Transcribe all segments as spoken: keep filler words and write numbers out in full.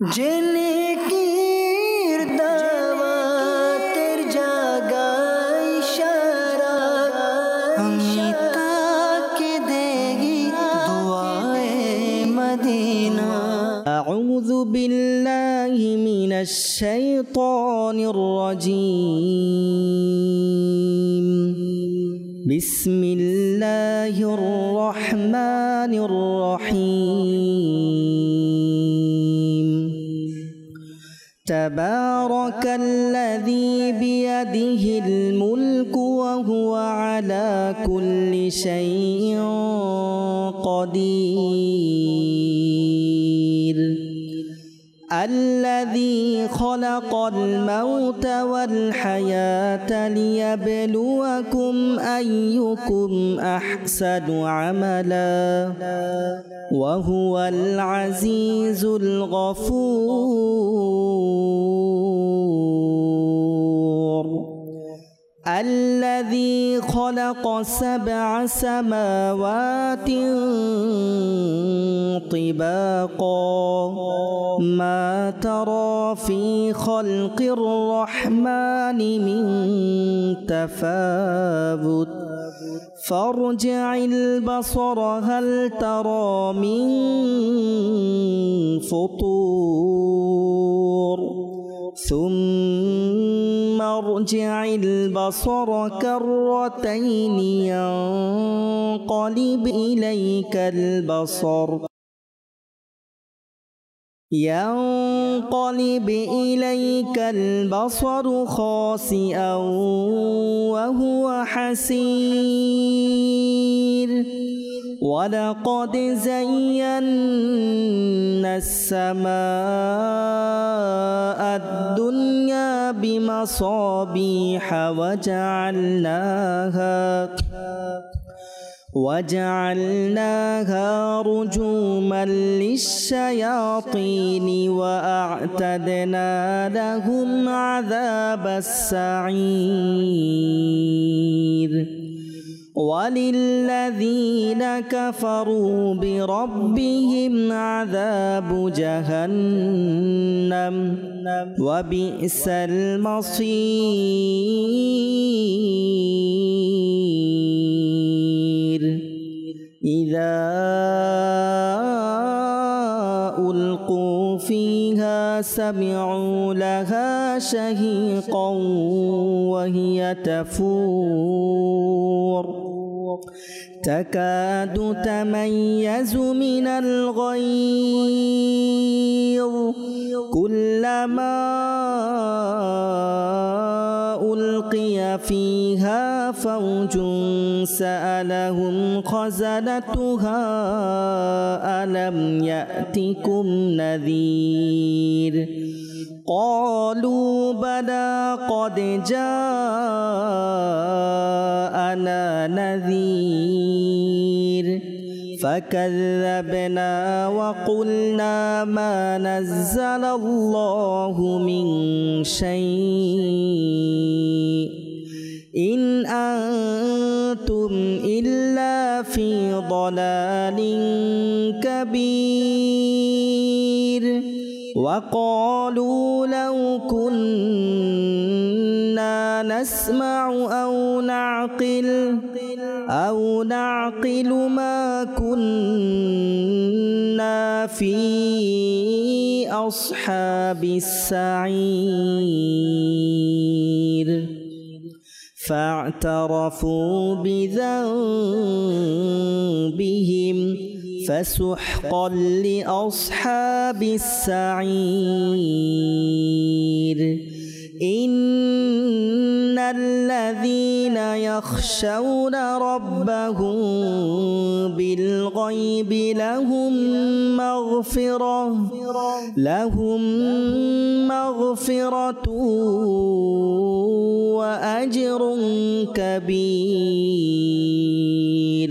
जिनकीर दावतेर जागा इशारा अमीता के देगी दुआए मदीना। अऊज़ु बिल्लाहि मिनश शैतानिर रजीम। बिस्मिल्लाहिर रहमानिर रहीम। तबारकल्लज़ी बियदिहिल मुल्कु व हुवा अला कुल्लि शैइन क़दीर। अल्लज़ी खलक़ल मौत वल हयात लियब्लुवकुम अय्युकुम अहसनु अमला व हुवल अज़ीज़ुल गफ़ूर। अल्लज़ी खलक़ सबअ समावात तिबाक़ा मा तरा फ़ी ख़ल्क़िर रहमानि मिन तफ़ावुत फ़र्जि'ल बसर हल तरा मिन फ़ुतूर सुम्मा अर्जि'ल बसर कर्रतैन यंक़लिब इलैकल बसर यंक़लिब इलैकल बसर खासिअन व हुवा हसीर। वलक़द ज़य्यन्ना अस्समाअ दुन्या बिमसाबीह वजअलनाहा वजअलनाहा रुजुमन लिश्शयातीन वअअतदना लहुम अज़ाबस सईर। वलिल्लज़ीन कफ़रू बिरब्बिहिम अज़ाबु जहन्नम वबिअसल मसीर। इज़ा उल्क़ू फ़ीहा समिअू लहा शहीक़न वहिय तफ़ूर तकादु तमय्यज़ु मिनल ग़यज़ कुल्लमा उल्क़िय फ़ीहा फ़ौजुन सअलहुम ख़ज़नतुहा अलम यअतिकुम नज़ीर। क़ालू बला क़द जाअना नज़ीर फ़कज़्ज़बना वक़ुलना मा नज़्ज़लल्लाहु मिन शै'इन इन अंतुम इल्ला फ़ी ضलालिन कबीर। वक़ालू लौ कुन्ना नस्मअु औ नअक़िल औ नअक़िलु मा कुन्ना फ़ी अस्हाबिस सईर। फ़अतरफ़ू बिज़ंबिहिम फ़सुहक़न लिअस्हाबिस सईर। इन्नल्लज़ीन यख़शौन रब्बहुम बिल्ग़ैबि लहुम मग़फ़िरह लहुम मग़फ़िरतुन व अज्रुन कबीर।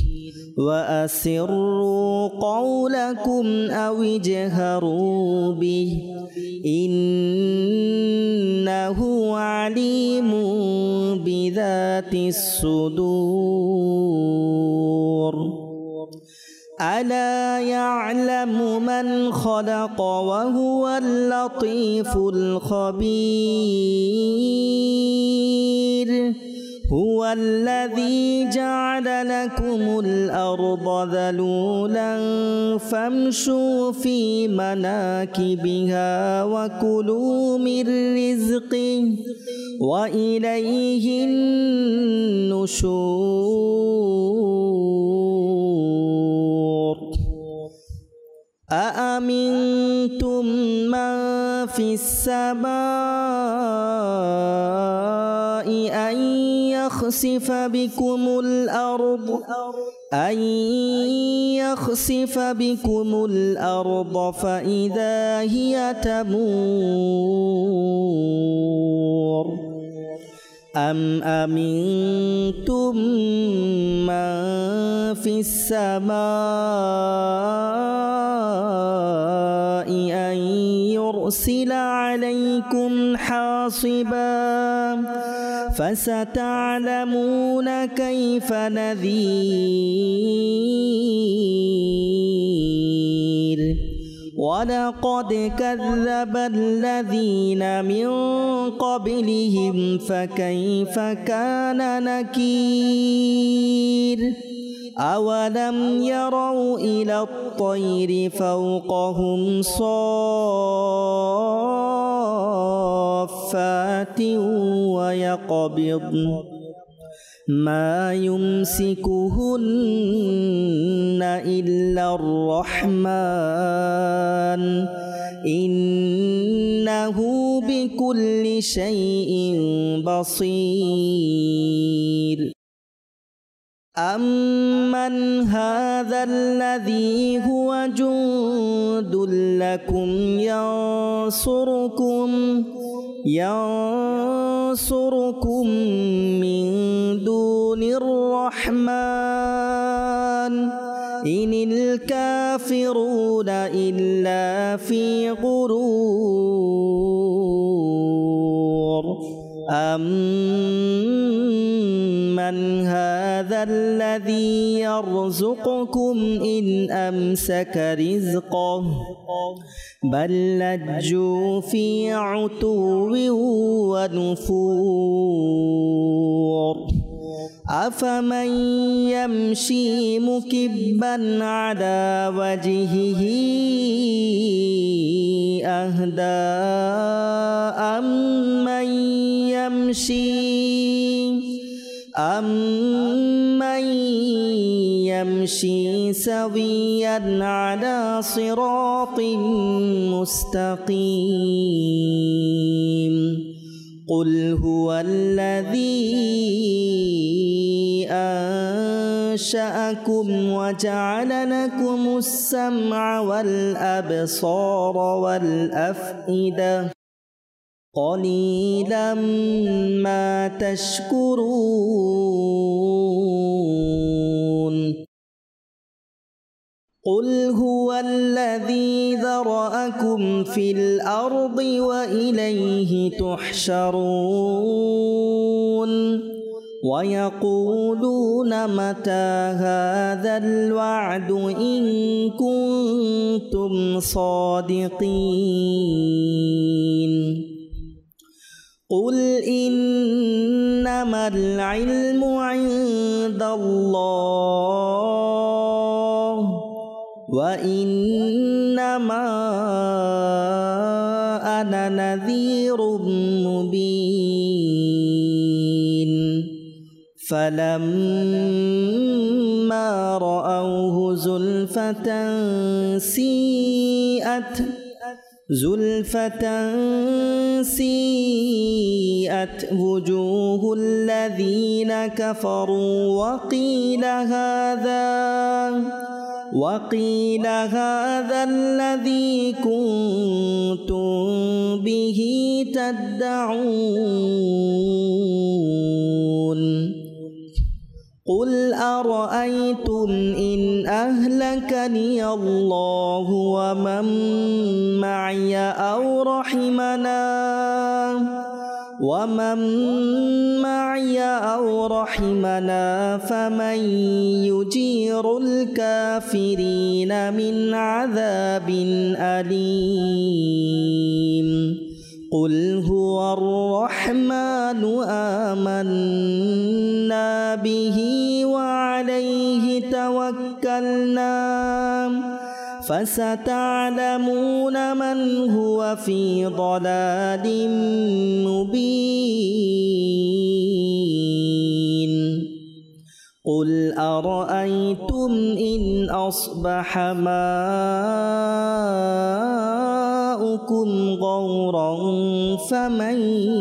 वअसिर्रू क़ौलकुम औ इजहरू बिहि इन्नहु अलीमुन बिज़ातिस सुदूर। ألا يعلم من خلق وهو اللطيف الخبير هو الذي جعل لكم الأرض ذلولا فامشوا في مناكبها وكلوا من رزقه وإليه النشور أأمنتم من في السماء أن يخسف بكم الأرض أن يخسف بكم الأرض فإذا هي تمور أم أمنتم من في السماء أن يرسل عليكم حاصبا فستعلمون كيف نذير ولقد كذب الذين من قبلهم فكيف كان نكير أولم يروا إلى الطير فوقهم صافات ويقبضن ما يمسكهن إلا الرحمن إنه بكل شيء بصير أمن هذا الذي هو جند لكم ينصركم ينصركم من دون الرحمن إن الكافرون إلا في غرور أمن هذا الذي يرزقكم إن أمسك رزقه بل لجوا في عتو ونفور أفمن يمشي مكبا على وجهه أهدى أمن يمشي أمن يمشي سويا على صراط مستقيم قل هو الذي أنشأكم وجعل لكم السمع والأبصار والأفئدة قليلا ما تشكرون قل هو الذي ذرأكم في الأرض وإليه تحشرون ويقولون متى هذا الوعد إن كنتم صادقين قل إنما العلم عند الله وإنما أنا نذير مبين فلما رأوه زلفة سيئت زلفة سيئت وجوه الذين كفروا وقيل هذا وقيل هذا الذي كنتم به تدعون قل أرأيتم إن أهلكني الله ومن معي أو رحمنا ومن معي أو رحمنا فمن يجير الكافرين من عذاب أليم قل هو الرحمن آمنا به وعليه توكلنا فستعلمون من هو في ضلال مبين قل أرأيتم إن أصبح ماؤكم غورا فمن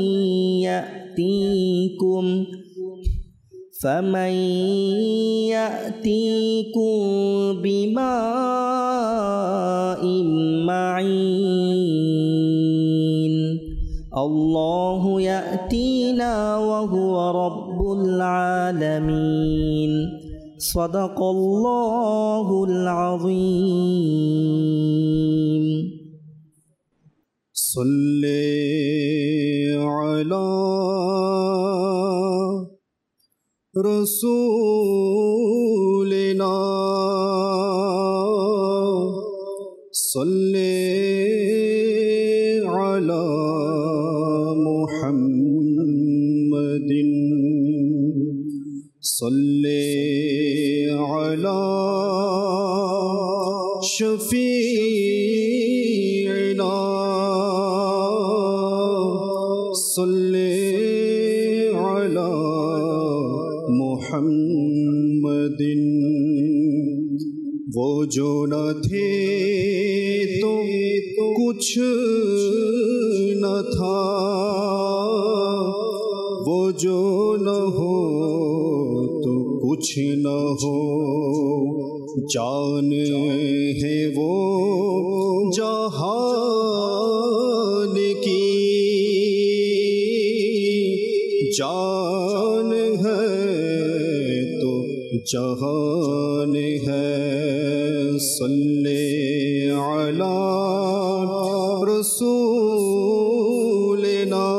يأتيكم فمن يأتيكم بماء معين الله يأتينا وهو رب العالمين صدق الله العظيم صل على رسولنا صل على محمد صل على شفيعنا صل على محمد वो जो न थे तो कुछ न था वो जो न हो तो कुछ न हो जान है वो जहान की जान है तो जहान है सल्ले अला रसूलना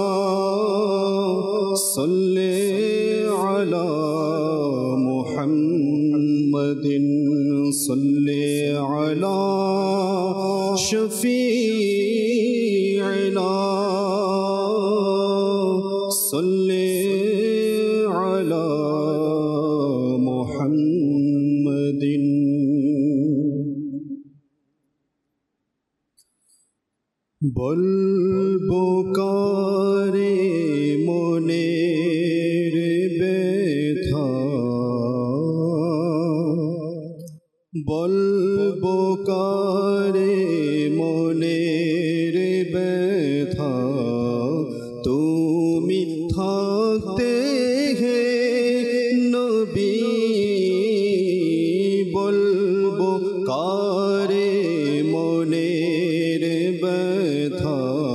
सल्ले अला मुहम्मदिन सल्ले अला शफीअना सल्ले अला मुहम्मदिन बल्बो कारे मोनेर बेथा बल्बो कारे मोनेर बेथा तुमी थाकते हैं नबी बल्बो कारे मोनेर बेथा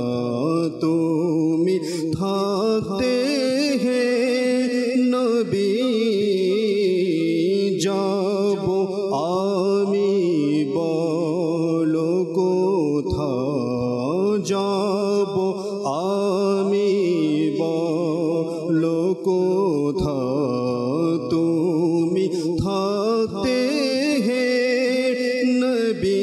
तुमी थाकते हैं नबी जाबो आमी बोलो को था जाबो आमी बोलो को था तुमी थाकते हैं नबी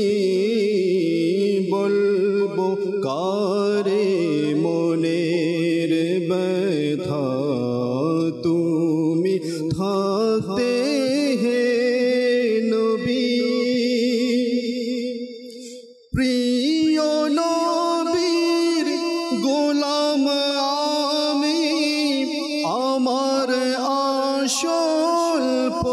बल्बो कारे मोनेर बैथा तुमी थाकते हैं नबी प्रिय नबीर गोलाम आमी आमार आशल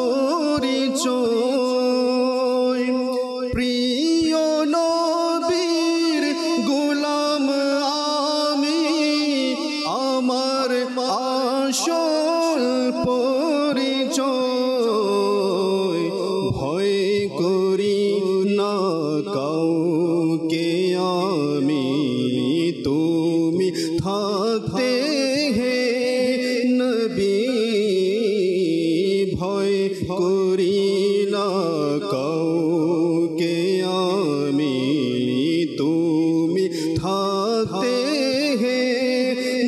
परिचय प्रिय नबीर गोलाम आमी आमार आशल परिचय भय करी ना काउके आमी तुमी थाकते हैं नबी भय करी ना काउके आमी तुमी थाकते हैं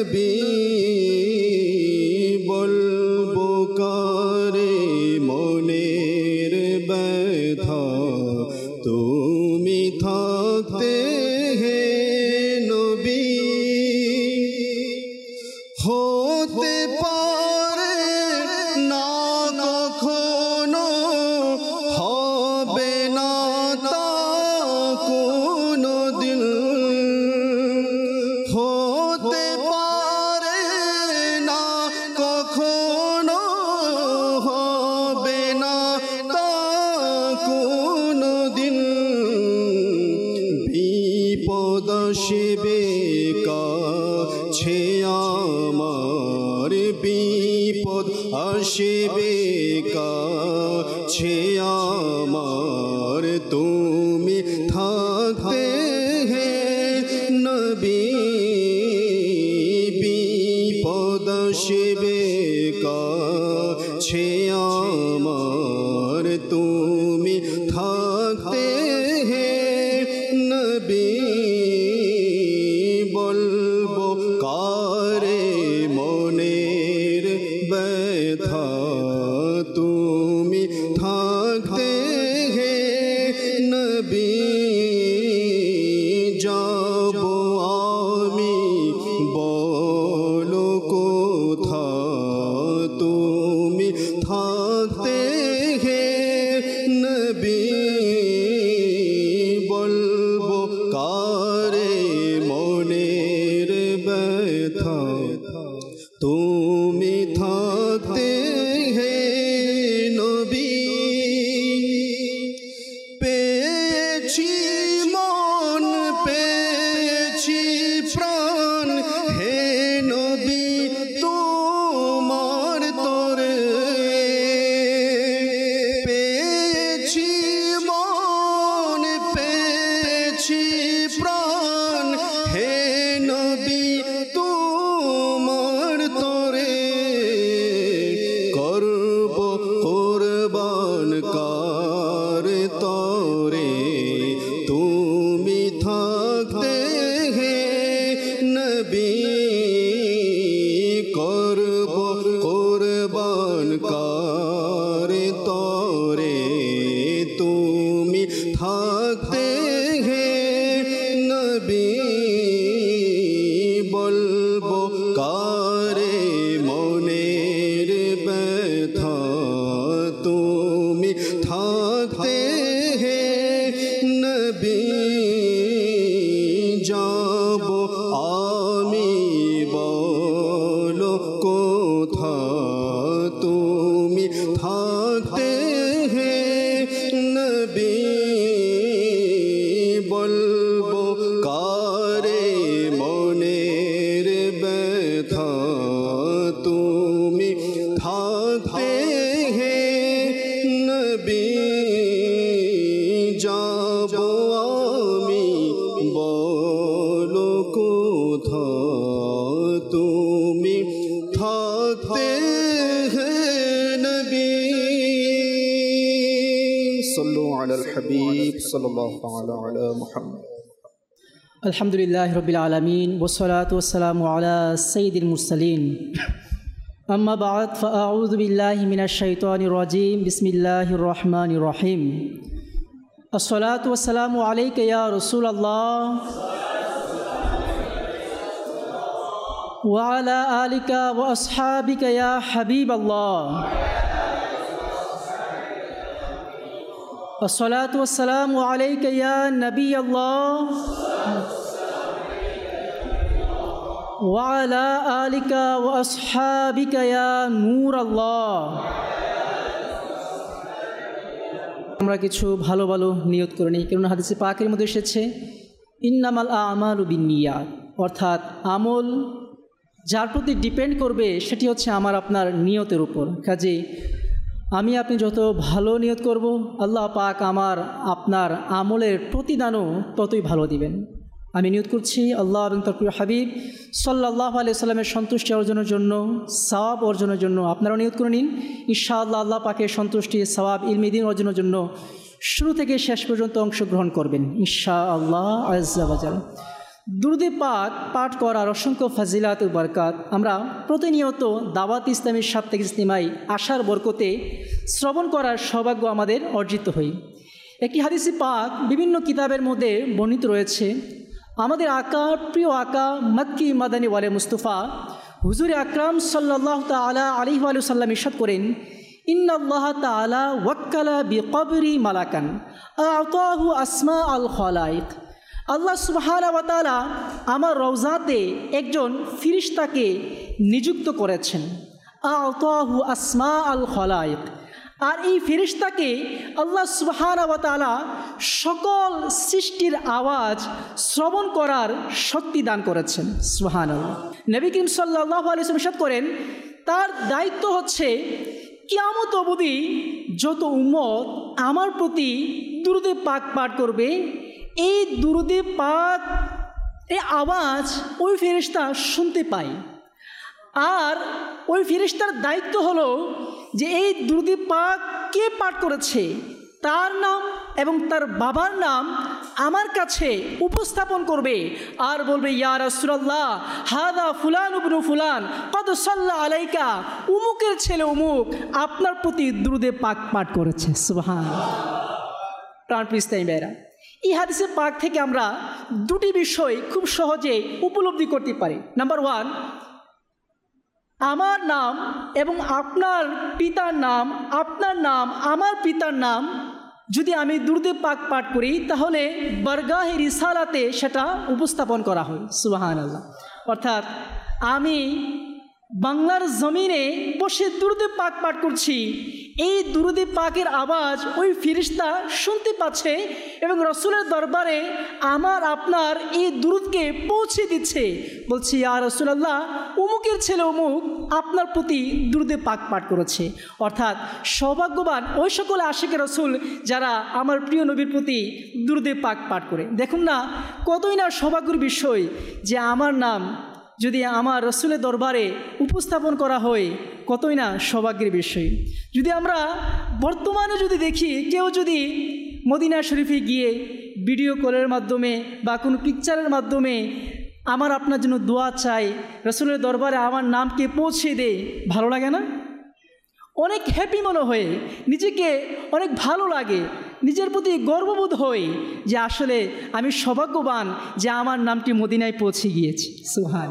নবী বলবো কারে মনের ব্যথা তুমি থাকতে হে নবী হতে পারে না কখনো হবে না তা কোনো দিন হতে পারে না কখনো হবে না তা কোনো দিন বিপদ আসবে কাছে আমার বিপদ আসবে কাছে আমার তুমি থাকতে হে নবী বিপদ আসবে কাছে আমার তুমি থাকতে হে নবী বলবো কারে মনের ব্যথা তুমি থাকতে হে নবী যাব আমি বলো কোথা তুমি থাকতে হে নবী বলবো কারে মনের ব্যথা তুমি থাকতে হে নবী পেয়েছি মন পেয়েছি প্রাণ হে নবী তোমার তরে পেয়েছি মন পেয়েছি প্রাণ হে নবী তোমার তরে করব কুরবান কার তরে তুমি থাকতে হে নবী করব কুরবান কার তরে তুমি থাকতে হে নবী বলবো কারে মনের ব্যথা তুমি থাকতে হে নবী যাব আমি বলো কোথা তুমি থাকতে হে নবী বলবো কারে মনের ব্যথা তুমি থাকতে হে নবী যাব আমি বলো কোথা তুমি থাকতে হে নবী সাল্লু আলাল হাবিব সাল্লাল্লাহু তাআলা আলা মুহাম্মদ আলহামদুলিল্লাহ রবিল আলমিন ওসলাত ওসালাম আলা সঈদুল মুরসালিন আম্মা বা'দ ফাআউযু বিল্লাহি মিনাশ শাইতানির রাজিম বিসমিল্লাহির রহমানির রহিম আসসালাতু ওয়াসসালামু আলাইকা ইয়া রাসূলুল্লাহ ওয়া আলা আলিকা ওয়া আসহাবিকা ইয়া হাবিবাল্লাহ আসসালাতু ওয়াসসালামু আলাইকা ইয়া নবিয়াল্লাহ ওয়া আলা আলিকা ওয়া আসহাবিকা ইয়া নূরাল্লাহ। আমরা কিছু ভালো ভালো নিয়ত করে নিই, কারণ হাদিসে পাকের মধ্যে এসেছে ইন্নামাল আমালু বিন্নিয়াত, অর্থাৎ আমল যার প্রতি ডিপেন্ড করবে সেটি হচ্ছে আমার আপনার নিয়তের উপর। কাজেই আমি আপনি যত ভালো নিয়ত করব, আল্লাহ পাক আমার আপনার আমলের প্রতিদানও ততই ভালো দিবেন। আমি নিয়ত করছি আল্লাহ এবং তার প্রিয় হাবিব সাল্লাল্লাহু আলাইহি সাল্লামের সন্তুষ্টি অর্জনের জন্য, সওয়াব অর্জনের জন্য। আপনারাও নিয়ত করে নিন ইনশাআল্লাহ আল্লাহ পাকের সন্তুষ্টি, সওয়াব, ইলমে দ্বীন অর্জনের জন্য শুরু থেকে শেষ পর্যন্ত অংশগ্রহণ করবেন ইনশাআল্লাহ আজ্জা ওয়া জাল। দুরুদে পাক পাঠ করার অসংখ্য ফাজিলাত ও বরকত আমরা প্রতিনিয়ত দাওয়াত ইসলামের সাপ্তাহিক ইজতিমায় আসার বরকতে শ্রবণ করার সৌভাগ্য আমাদের অর্জিত হই। একটি হাদিসে পাক বিভিন্ন কিতাবের মধ্যে বর্ণিত রয়েছে। আমাদের আকা প্রিয় আকা মক্কি মাদানী ওয়ালে মুস্তফা হুজুর আকরাম সাল্লাল্লাহু তাআলা আলাইহি ওয়া সাল্লাম ইরশাদ করেন, ইন্নাল্লাহ তাআলা ওয়াক্কালা বিকবরি মালাকান আতাহু আসমা আল খালাইক। আল্লাহ সুবহানাহু ওয়া তাআলা আমার রওজাতে একজন ফিরিশতাকে নিযুক্ত করেছেন, আতাহু আসমা আল খালাইক। আর এই ফেরেশতাকে আল্লাহ সুবহানাহু ওয়া তাআলা সকল সৃষ্টির আওয়াজ শ্রবণ করার শক্তি দান করেছেন। সুবহানাল্লাহ। নবী করিম সাল্লাল্লাহু আলাইহি ওয়াসাল্লাম ইরশাদ করেন, তার দায়িত্ব হচ্ছে কিয়ামত অবধি যত উম্মত আমার প্রতি দুরুদে পাক পাঠ করবে, এই দুরুদে পাক এই আওয়াজ ওই ফেরেশতা শুনতে পায়। আর ওই ফেরেশতার দায়িত্ব হলো যে এই দুরুদে পাক কে পাঠ করেছে তার নাম এবং তার বাবার নাম আমার কাছে উপস্থাপন করবে আর বলবে, ইয়া রাসূলুল্লাহ হাদা ফুলান ইবনু ফুলান কদ সাল্লা আলাইকা, উমুকের ছেলে উমুক আপনার প্রতি দুরুদে পাক পাঠ করেছে। সুবহানাল্লাহ। প্রাণপ্রিয় ইসলামী ভাইরা, এই হাদিসে পাক থেকে আমরা দুটি বিষয় খুব সহজে উপলব্ধি করতে পারি। নাম্বার ওয়ান, আমার নাম এবং আপনার পিতার নাম, আপনার নাম আমার পিতার নাম যদি আমি দুরুদে পাক পাঠ করি তাহলে বারগাহে রিসালাতে সেটা উপস্থাপন করা হয়। সুবহানাল্লাহ। অর্থাৎ আমি বাংলার জমিনে বসে দুরুদে পাক পাঠ করছি, এই দুরুদে পাকের আওয়াজ ওই ফেরেশতা শুনতে পাচ্ছে এবং রসুলের দরবারে আমার আপনার এই দুরুদকে পৌঁছে দিচ্ছে। বলছি, ইয়া রাসূলুল্লাহ উমুকের ছেলে উমুক আপনার প্রতি দুরুদে পাক পাঠ করেছে। অর্থাৎ সৌভাগ্যবান ওই সকল আশিকে রসুল যারা আমার প্রিয় নবীর প্রতি দুরুদে পাক পাঠ করে। দেখুন না কতই না সৌভাগ্যের বিষয় যে আমার নাম যদি আমার রসুলের দরবারে উপস্থাপন করা হয়, কতই না সৌভাগ্যের বিষয়। যদি আমরা বর্তমানে যদি দেখি কেউ যদি মদিনা শরীফে গিয়ে ভিডিও কলের মাধ্যমে বা কোনো পিকচারের মাধ্যমে আমার আপনার জন্য দোয়া চাই, রসুলের দরবারে আমার নামকে পৌঁছে দেয়, ভালো লাগে না? অনেক হ্যাপি মনে হয়, নিজেকে অনেক ভালো লাগে, নিজের প্রতি গর্ববোধ হয় যে আসলে আমি সৌভাগ্যবান যে আমার নামটি মদিনায় পৌঁছে গিয়েছে। সুবহান।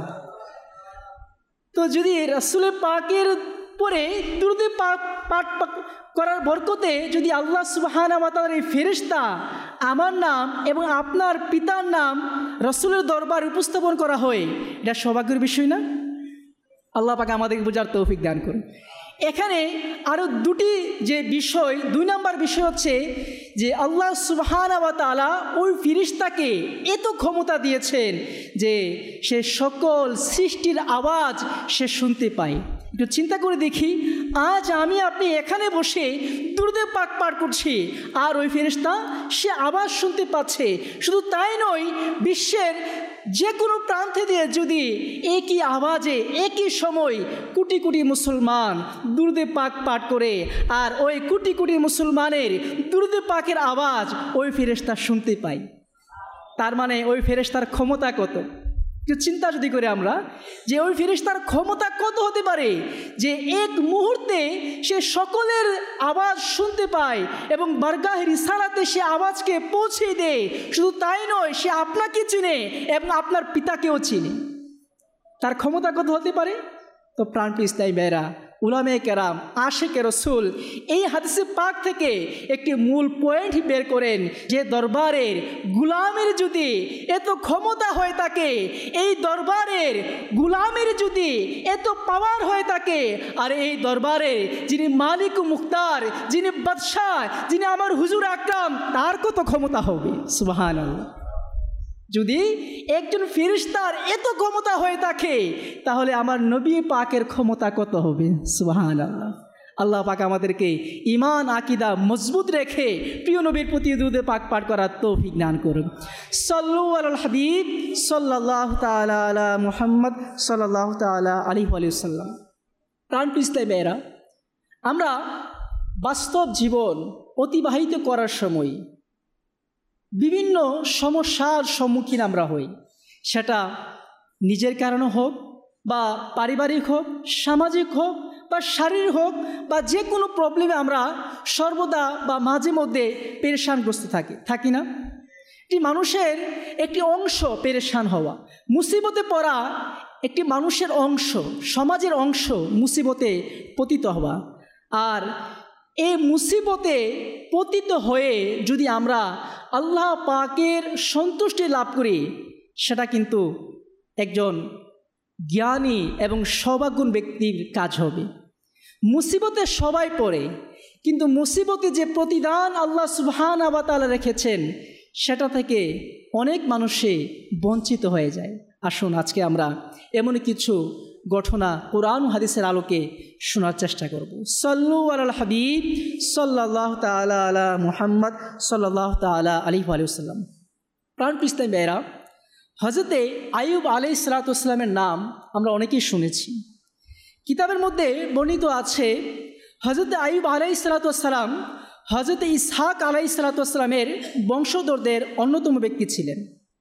তো যদি রাসূলের পাকের পরে দুরুদে পাক পাঠ করার বরকতে যদি আল্লাহ সুবহানাহু ওয়া তাআলার এই ফেরেশতা আমার নাম এবং আপনার পিতার নাম রাসূলের দরবারে উপস্থাপন করা হয়, এটা সৌভাগ্যের বিষয় না? আল্লাহ পাক আমাদেরকে বোঝার তৌফিক দান করুন। এখানে আরও দুটি যে বিষয়, দুই নম্বর বিষয় হচ্ছে যে আল্লাহ সুবহানাহু ওয়া তাআলা ওই ফেরেশতাকে এত ক্ষমতা দিয়েছেন যে সে সকল সৃষ্টির আওয়াজ সে শুনতে পায়। একটু চিন্তা করে দেখি, আজ আমি আপনি এখানে বসে দুরুদে পাক পাঠ করছি আর ওই ফেরেশতা সে আওয়াজ শুনতে পাচ্ছে। শুধু তাই নয়, বিশ্বের যে কোনো প্রান্তে দিয়ে যদি একই আওয়াজে একই সময় কোটি কোটি মুসলমান দুরুদে পাক পাঠ করে আর ওই কোটি কোটি মুসলমানের দুরুদে পাকের আওয়াজ ওই ফেরেশতা শুনতে পায়, তার মানে ওই ফেরেশতার ক্ষমতা কত? একটু চিন্তা যদি করে আমরা যে ওই ফেরেশতার ক্ষমতা কত হতে পারে যে এক মুহূর্তে সে সকলের আওয়াজ শুনতে পায় এবং বারগাহে রিসালাতে সে আওয়াজকে পৌঁছে দেয়। শুধু তাই নয়, সে আপনাকে চিনে এবং আপনার পিতাকেও চিনে। তার ক্ষমতা কত হতে পারে? তো প্রাণপ্রিয় ইসলামী ভাইরা, উলামায়ে কেরাম, আশিকে রসুল এই হাদিসে পাক থেকে একটি মূল পয়েন্ট বের করেন যে দরবারের গুলামের যদি এত ক্ষমতা হয়ে থাকে, এই দরবারের গুলামের যদি এত পাওয়ার হয়ে থাকে, আর এই দরবারের যিনি মালিক ও মুখতার, যিনি বাদশাহ, যিনি আমার হুজুর আকরাম, তার কত ক্ষমতা হবে? সুবহানাল্লাহ। যদি একজন ফেরেশতার এত ক্ষমতা হয়ে থাকে তাহলে আমার নবী পাকের ক্ষমতা কত হবে? সুবহানাল্লাহ। আল্লাহ পাক আমাদেরকে ঈমান আকীদা মজবুত রেখে প্রিয় নবীর প্রতি দুরূদ পাক পাঠ করার তৌফিক দান করুন। সাল্লু আলাল হাবিব সাল্লাল্লাহু তাআলা আলা মুহাম্মদ সাল্লাল্লাহু তাআলা আলাইহি ওয়া সাল্লাম। প্রাণপ্রিয় ইসলামী ভাইরা, আমরা বাস্তব জীবন অতিবাহিত করার সময় বিভিন্ন সমস্যার সম্মুখীন আমরা হই। সেটা নিজের কারণে হোক বা পারিবারিক হোক, সামাজিক হোক বা শারীরিক হোক বা যে কোনো প্রবলেমে আমরা সর্বদা বা মাঝে মধ্যে পেরেশানগ্রস্ত থাকি থাকি না? এটি মানুষের একটি অংশ পেরেশান হওয়া, মুসিবতে পড়া একটি মানুষের অংশ, সমাজের অংশ মুসিবতে পতিত হওয়া। আর এই মুসিবতে পতিত হয়ে যদি আমরা আল্লাহ পাকের সন্তুষ্টি লাভ করি, সেটা কিন্তু একজন জ্ঞানী এবং সৌভাগ্যবান ব্যক্তির কাজ হবে। মুসিবতে সবাই পড়ে, কিন্তু মুসিবতে যে প্রতিদান আল্লাহ সুবহানাহু ওয়া তাআলা রেখেছেন সেটা থেকে অনেক মানুষে বঞ্চিত হয়ে যায়। আসুন আজকে আমরা এমন কিছু ঘটনা কোরআন ও হাদিসের আলোকে শোনার চেষ্টা করব। সাল্লু আলাল হাবিব সাল্লাল্লাহু তাআলা আলা মুহাম্মদ সাল্লাল্লাহু তাআলা আলাইহি ওয়া সাল্লাম। প্রাণ ইসলামী ভাইরা, হযরতে আইয়ুব আলাইহিস সালাতু ওয়াস সালামের নাম আমরা অনেকেই শুনেছি। কিতাবের মধ্যে বর্ণিত আছে হযরতে আইয়ুব আলাইহিস সালাতু ওয়াস সালাম হযরতে ইসহাক আলাইহিস সালাতু ওয়াস সালামের বংশধরদের অন্যতম ব্যক্তি ছিলেন।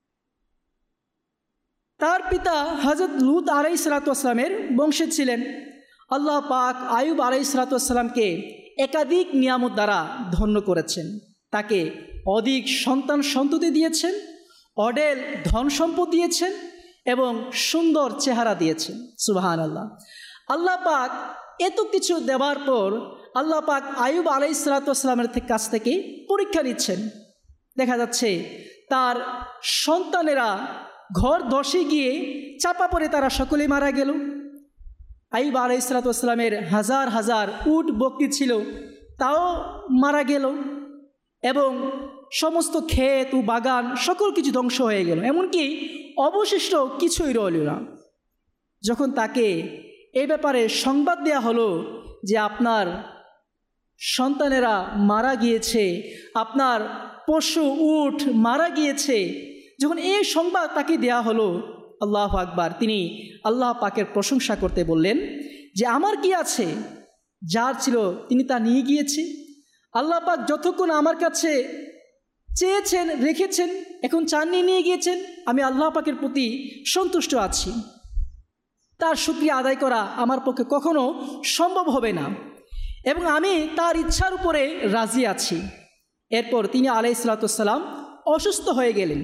তার পিতা হযরত লূত আলাইহিস সালাতু ওয়াস সালামের বংশে ছিলেন। আল্লাহ পাক আইয়ুব আলাইহিস সালাতু ওয়াস সালামকে একাধিক নিয়ামত দ্বারা ধন্য করেছেন। তাকে অধিক সন্তান সন্ততি দিয়েছেন, অঢেল ধন সম্পদ দিয়েছেন এবং সুন্দর চেহারা দিয়েছেন। সুবহানাল্লাহ। আল্লাহ পাক এত কিছু দেওয়ার পর আল্লাহ পাক আইয়ুব আলাইহিস সালাতু ওয়াস সালামের কাছ থেকে পরীক্ষা নিচ্ছেন। দেখা যাচ্ছে তার সন্তানেরা ঘর ধসে গিয়ে চাপা পড়ে তারা সকলেই মারা গেল। আইয়ুব আলাইহিস সালাতু ওয়াস সালামের হাজার হাজার উট বকরি ছিল, তাও মারা গেল এবং সমস্ত ক্ষেত ও বাগান সকল কিছু ধ্বংস হয়ে গেল, এমনকি অবশিষ্ট কিছুই রইল না। যখন তাকে এই ব্যাপারে সংবাদ দেয়া হলো যে আপনার সন্তানেরা মারা গিয়েছে, আপনার পশু উট মারা গিয়েছে, যখন এই সংবাদ তাকে দেয়া হলো, আল্লাহু আকবার, তিনি আল্লাহ পাকের প্রশংসা করতে বললেন যে আমার কি আছে, যার ছিল তিনি তা নিয়ে গিয়েছে। আল্লাহ পাক যতক্ষণ আমার কাছে চেয়েছেন রেখেছেন, এখন চাননি নিয়ে গিয়েছেন, আমি আল্লাহ পাকের প্রতি সন্তুষ্ট আছি। তার শুকরিয়া আদায় করা আমার পক্ষে কখনো সম্ভব হবে না এবং আমি তার ইচ্ছার উপরে রাজি আছি। এরপর তিনি আলাইহিস সালাতু ওয়াস সালাম অসুস্থ হয়ে গেলেন।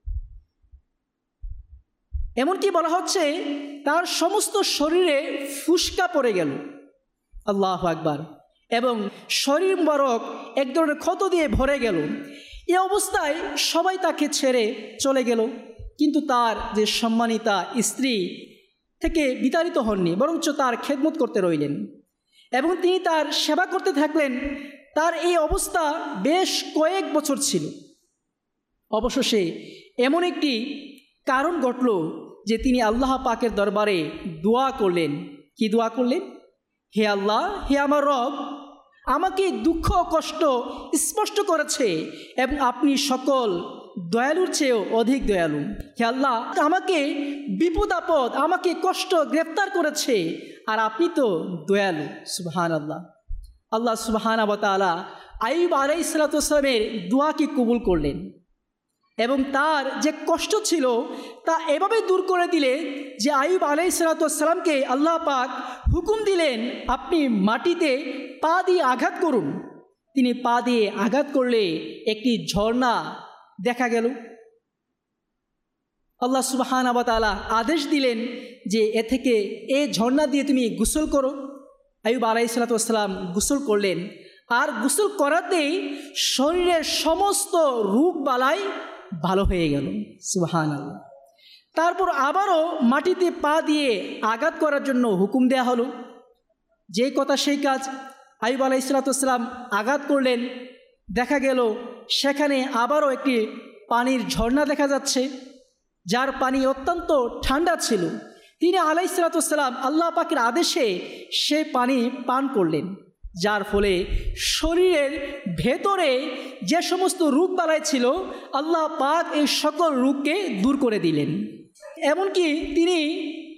এমনকি বলা হচ্ছে তার সমস্ত শরীরে ফুসকা পড়ে গেল। আল্লাহু আকবার। এবং শরীর মুবারক এক ধরনের ক্ষত দিয়ে ভরে গেল। এই অবস্থায় সবাই তাকে ছেড়ে চলে গেল, কিন্তু তার যে সম্মানিতা স্ত্রী থেকে বিতাড়িত হননি, বরঞ্চ তার খেদমত করতে রইলেন এবং তিনি তার সেবা করতে থাকলেন। তার এই অবস্থা বেশ কয়েক বছর ছিল। অবশেষে এমন একটি কারণ ঘটল যে তিনি আল্লাহ পাকের দরবারে দোয়া করলেন। কি দোয়া করলেন? হে আল্লাহ, হে আমার রব, আমাকে দুঃখ কষ্ট স্পষ্ট করেছে এবং আপনি সকল দয়ালুর চেয়েও অধিক দয়ালু। হে আল্লাহ, আমাকে বিপদ আপদ, আমাকে কষ্ট গ্রেফতার করেছে আর আপনি তো দয়ালু। সুবহানাল্লাহ। আল্লাহ সুবহানাহু ওয়া তাআলা আইয়ুব আলাইহিস সালাতু ওয়াস সালামের দোয়াকে কবুল করলেন এবং তার যে কষ্ট ছিল তা এভাবে দূর করে দিলেন যে আইয়ুব আলাইহিস সালাতু ওয়াস সালামকে আল্লাহ পাক হুকুম দিলেন আপনি মাটিতে পা দিয়ে আঘাত করুন। তিনি পা দিয়ে আঘাত করলে একটি ঝর্ণা দেখা গেল। আল্লাহ সুবহানাহু ওয়া তাআলা আদেশ দিলেন যে এ থেকে এ ঝর্ণা দিয়ে তুমি গোসল করো। আইয়ুব আলাইহিস সালাতু ওয়াস সালাম গোসল করলেন আর গোসল করাতেই শরীরের সমস্ত রোগ বালাই ভালো হয়ে গেল। সুবহানাল্লাহ। তারপর আবারও মাটিতে পা দিয়ে আঘাত করার জন্য হুকুম দেয়া হলো। যে কথা সেই কাজ। আইয়ুব আলাইহিস সালাতু ওয়াস সালাম আঘাত করলেন, দেখা গেল সেখানে আবারও একটি পানির ঝর্ণা দেখা যাচ্ছে, যার পানি অত্যন্ত ঠান্ডা ছিল। তিনি আলাইহিস সালাতু ওয়াস সালাম আল্লাহ পাকের আদেশে সে পানি পান করলেন, যার ফলে শরীরের ভেতরে যে সমস্ত রোগ বালাই ছিল আল্লাহ পাক এই সকল রোগকে দূর করে দিলেন। এমনকি তিনি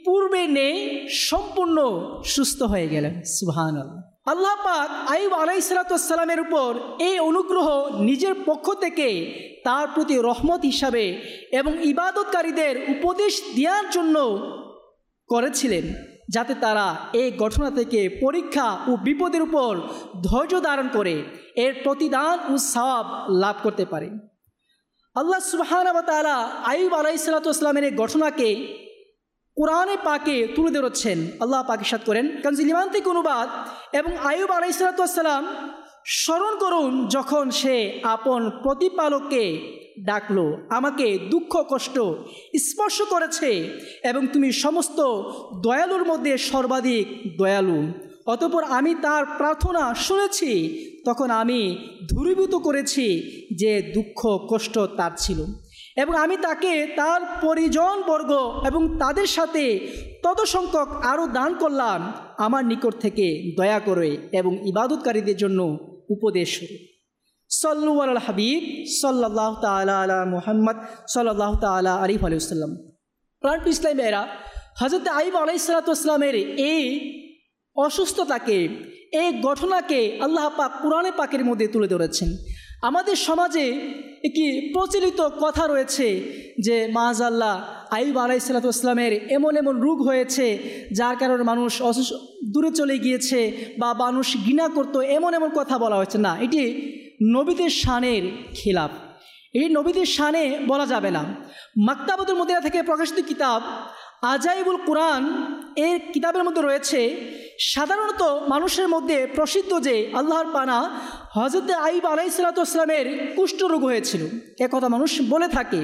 পূর্বে নেই, সম্পূর্ণ সুস্থ হয়ে গেলেন। সুবহানাল্লাহ। আল্লাহ পাক আইয়ুব আলাইহিস সালামের উপর এই অনুগ্রহ নিজের পক্ষ থেকে তার প্রতি রহমত হিসাবে এবং ইবাদতকারীদের উপদেশ দেওয়ার জন্য করেছিলেন, যাতে তারা এই ঘটনা থেকে পরীক্ষা ও বিপদের উপর ধৈর্য ধারণ করে এর প্রতিদান ও সওয়াব লাভ করতে পারে। আল্লাহ সুবহানাহু ওয়া তাআলা আইয়ুব আলাইহিস সালামের এই ঘটনাকে কোরআনে পাকে তুলে ধরেছেন। আল্লাহ পাক ইরশাদ করেন, কানজিল ঈমান থেকে অনুবাদ, এবং আইয়ুব আলাইহিস সালাম স্মরণ করুন যখন সে আপন প্রতিপালককে ডাকলো, আমাকে দুঃখ কষ্ট স্পর্শ করেছে এবং তুমি সমস্ত দয়ালুর মধ্যে সর্বাধিক দয়ালু। অতঃপর আমি তার প্রার্থনা শুনেছি, তখন আমি দূরীভূত করেছি যে দুঃখ কষ্ট তার ছিল, এবং আমি তাকে তার পরিজনবর্গ এবং তাদের সাথে তত সংখ্যক আরও দান করলাম আমার নিকট থেকে দয়া করে এবং ইবাদতকারীদের জন্য উপদেশ স্বরূপ। সাল্লু আলাল হাবিব সাল্লাল্লাহু তাআলা আলা মুহাম্মদ সাল্লাল্লাহু তাআলা আলাইহি ওয়া সাল্লাম। প্রাণ ইসলামেরা, হযরত আইয়ুব আলাইহিস সালামের এই অসুস্থতাকে, এই ঘটনাকে আল্লাহ পাক কোরআনে পাকের মধ্যে তুলে ধরেছেন। আমাদের সমাজে একটি প্রচলিত কথা রয়েছে যে মাআযাল্লাহ আইয়ুব আলাইহিস সালামের এমন এমন রোগ হয়েছে যার কারণে মানুষ অসুস্থ দূরে চলে গিয়েছে বা মানুষ ঘৃণা করতো, এমন এমন কথা বলা হয়েছে। না, এটি নবীদের শানের খিলাফ। এই নবীদের শানে বলা যাবে না। মাকতাবাতুল মদিনা থেকে প্রকাশিত কিতাব আজাইবুল কোরআন এর কিতাবের মধ্যে রয়েছে, সাধারণত মানুষের মধ্যে প্রসিদ্ধ যে আল্লাহর পানা হযরত আইয়ুব আলাইহিস সালামের কুষ্ঠরোগ হয়েছিল, এ কথা মানুষ বলে থাকে।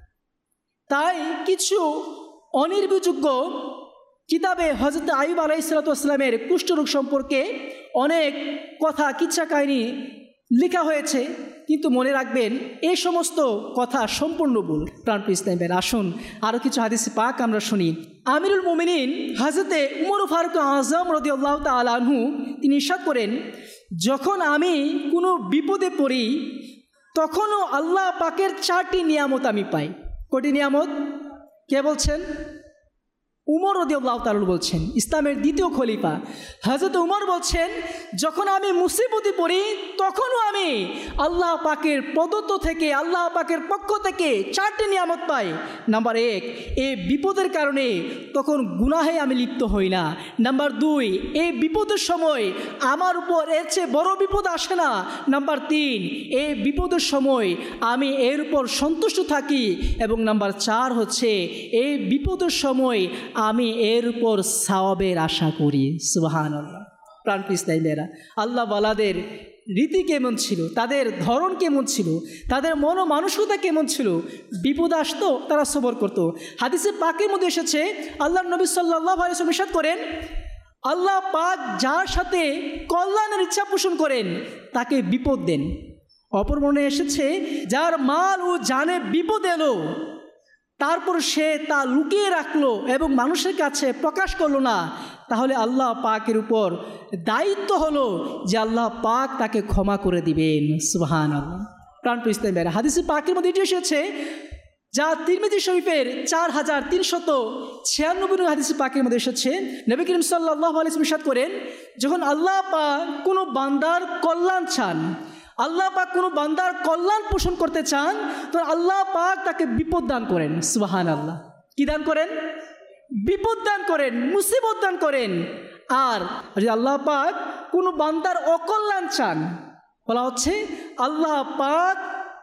তাই কিছু অনির্ভরযোগ্য কিতাবে হযরত আইয়ুব আলাইহিস সালামের কুষ্ঠরোগ সম্পর্কে অনেক কথা, কিচ্ছা কাহিনী লেখা হয়েছে, কিন্তু মনে রাখবেন এই সমস্ত কথা সম্পূর্ণ ভুল। প্রাণপ্রিয় ইসলামের, আসুন আরও কিছু হাদিস পাক আমরা শুনি। আমিরুল মুমিনিন হযরতে উমর ফারুক আযম রাদিয়াল্লাহু তাআলা আনহু তিনি ইরশাদ করেন, যখন আমি কোনো বিপদে পড়ি তখনও আল্লাহ পাকের চারটি নিয়ামত আমি পাই। কয়টি নিয়ামত? কে বলছেন? উমর রাদিয়াল্লাহু তাআলা বলছেন, ইসলামের দ্বিতীয় খলিফা হযরত উমর বলছেন, যখন আমি মুসিবতে পড়ি তখনও আমি আল্লাহ পাকের প্রদত্ত থেকে, আল্লাহ পাকের পক্ষ থেকে চারটি নিয়ামত পাই। নাম্বার এক, এই বিপদের কারণে তখন গুনাহে আমি লিপ্ত হই না। নাম্বার দুই, এই বিপদের সময় আমার উপর এর চেয়ে বড় বিপদ আসে না। নাম্বার তিন, এই বিপদের সময় আমি এর উপর সন্তুষ্ট থাকি। এবং নাম্বার চার হচ্ছে, এই বিপদের সময় আমি এর উপর সওয়াবের আশা করি। সুবহানাল্লাহ। প্রাণপ্রিয় ইসলামেরা, আল্লাহ ওয়ালাদের রীতি কেমন ছিল, তাদের ধরন কেমন ছিল, তাদের মন ও মানসিকতা কেমন ছিল। বিপদ আসতো, তারা সবর করত। হাদিসে পাকের মধ্যে এসেছে, আল্লাহর নবী সাল্লাল্লাহু আলাইহি ওয়াসাল্লাম ইরশাদ করেন, আল্লাহ পাক যার সাথে কল্যাণের ইচ্ছা পোষণ করেন তাকে বিপদ দেন। অপর মনে এসেছে, যার মাল ও জানে বিপদ এলো তারপর সে তা লুকিয়ে রাখলো এবং মানুষের কাছে প্রকাশ করলো না, তাহলে আল্লাহ পাকের উপর দায়িত্ব হলো যে আল্লাহ পাক তাকে ক্ষমা করে দিবেন। সুবহানাল্লাহ। প্রাণপ্রিয় ইসলামের, হাদিসে পাকের মধ্যে এটি এসেছে, যা তিরমিজি শরীফের চার হাজার তিনশত ছিয়ানব্বই নং হাদিসে পাকের মধ্যে এসেছে। নবী করিম সাল্লাল্লাহু আলাইহি ওয়াসাল্লাম ইরশাদ করেন, যখন আল্লাহ পাক কোনো বান্দার কল্যাণ চান, আল্লাহ পাক কোনো বান্দার কল্যাণ পোষণ করতে চান, তো আল্লাহ পাক তাকে বিপদ দান করেন। সুবহানাল্লাহ। কি দান করেন? বিপদ দান করেন, মুসিবত দান করেন। আর যদি আল্লাহ পাক কোনো বান্দার অকল্যাণ চান, বলা হচ্ছে আল্লাহ পাক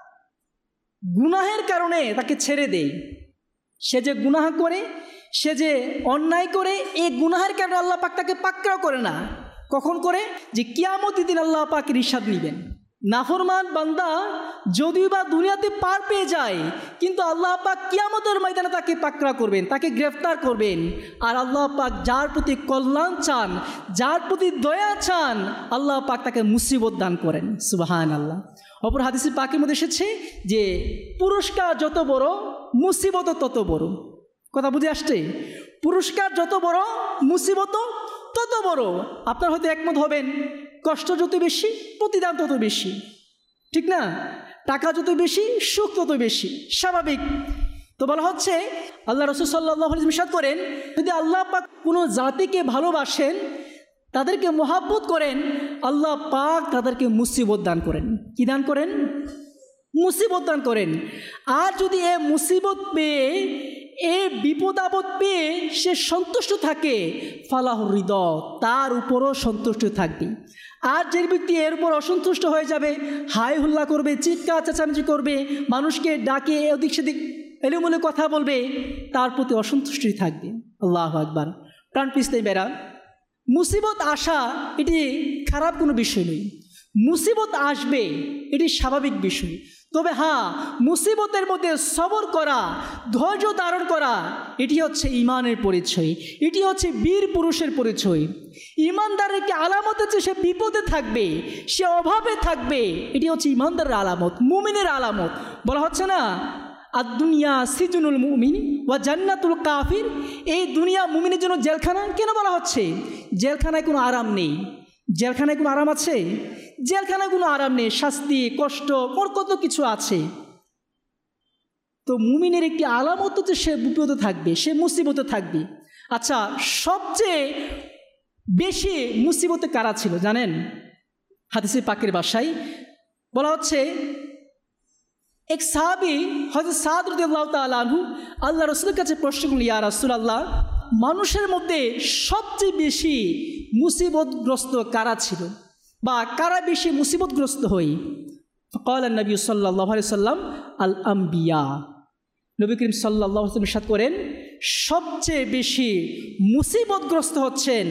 গুনাহের কারণে তাকে ছেড়ে দেয়। সে যে গুনাহ করে, সে যে অন্যায় করে, এই গুনাহের কারণে আল্লাহ পাক তাকে পাকড়াও করে না। কখন করে? যে কিয়ামতের দিন আল্লাহ পাকের ইরশাদ নেবেন। নাফরমান বান্দা যদিও বা দুনিয়াতে পার পেয়ে যায়, কিন্তু আল্লাহ পাক কিয়ামতের ময়দানে তাকে পাকড়া করবেন, তাকে গ্রেফতার করবেন। আর আল্লাহ পাক যার প্রতি কল্যাণ চান, যার প্রতি দয়া চান, আল্লাহ পাক তাকে মুসিবত দান করেন। সুবহানাল্লাহ। অপর হাদিসে পাকের মধ্যে এসেছে যে পুরস্কার যত বড়, মুসিবত তত বড়। কথা বুঝে আসছে? পুরস্কার যত বড়, মুসিবত তত বড়। আপনার হয়তো একমত হবেন, কষ্ট যত বেশি প্রতিদান তত বেশি, ঠিক না? টাকা যত বেশি সুখ তত বেশি, স্বাভাবিক। তো বলা হচ্ছে আল্লাহ রাসূল সাল্লাল্লাহু আলাইহি ওয়াসাল্লাম ইরশাদ করেন, যদি আল্লাহ পাক কোনো জাতিকে ভালোবাসেন, তাদেরকে মহাব্বত করেন, আল্লাহ পাক তাদেরকে মুসিবত দান করেন। কি দান করেন? মুসিবত দান করেন। আর যদি এ মুসিবত পেয়ে, এ বিপদ আপদ পেয়ে সে সন্তুষ্ট থাকে, ফালাহুর হৃদয়, তার উপরও সন্তুষ্ট থাকবে। আর যে ব্যক্তি এর উপর অসন্তুষ্ট হয়ে যাবে, হাই হুল্লা করবে, চিৎকার চেঁচামেচি করবে, মানুষকে ডাকে এদিক সেদিক এলোমেলো কথা বলবে, তার প্রতি অসন্তুষ্টই থাকবে। আল্লাহু আকবার। প্রাণ পিছতে বেড়া, মুসিবত আসা এটি খারাপ কোনো বিষয় নয়। মুসিবত আসবে এটি স্বাভাবিক বিষয়। তবে হ্যাঁ, মুসিবতের মধ্যে সবর করা, ধৈর্য ধারণ করা, এটি হচ্ছে ঈমানের পরিচয়, এটি হচ্ছে বীর পুরুষের পরিচয়। ঈমানদারের একটি আলামত হচ্ছে সে বিপদে থাকবে, সে অভাবে থাকবে, এটি হচ্ছে ঈমানদারের আলামত, মুমিনের আলামত। বলা হচ্ছে না, আর দুনিয়া সিজনুল মুমিন ওয়া জান্নাতুল কাফির, এই দুনিয়া মুমিনের জন্য জেলখানা। কেন বলা হচ্ছে? জেলখানায় কোনো আরাম নেই। জেলখানায় কোনো আরাম আছে? জেলখানায় কোনো আরাম নেই, শাস্তি, কষ্ট, ওর কত কিছু আছে। তো মুমিনের একটি আলামত হচ্ছে সে বিপদে থাকবে, সে মুসিবতে থাকবে। আচ্ছা, সবচেয়ে বেশি মুসিবতে কারা ছিল জানেন? হাদিসে পাকের ভাষায় বলা হচ্ছে, এক সাহাবী হযরত সাদ রাদিয়াল্লাহু তাআলা আনহু আল্লাহ রাসূলের কাছে প্রশ্ন করলেন, ইয়া রাসূলুল্লাহ, মানুষের মধ্যে সবচেয়ে বেশি মুসিবতগ্রস্ত কারা ছিল, বা কারা বেশি মুসিবতগ্রস্ত হই? ফাকাল নবী সাল্লাল্লাহু আলাইহি সাল্লাম, আল আম্বিয়া। নবী করিম সাল্লাল্লাহু আলাইহি ওয়াসাল্লাম ইরশাদ করেন, সবচেয়ে বেশি মুসিবতগ্রস্ত হচ্ছেন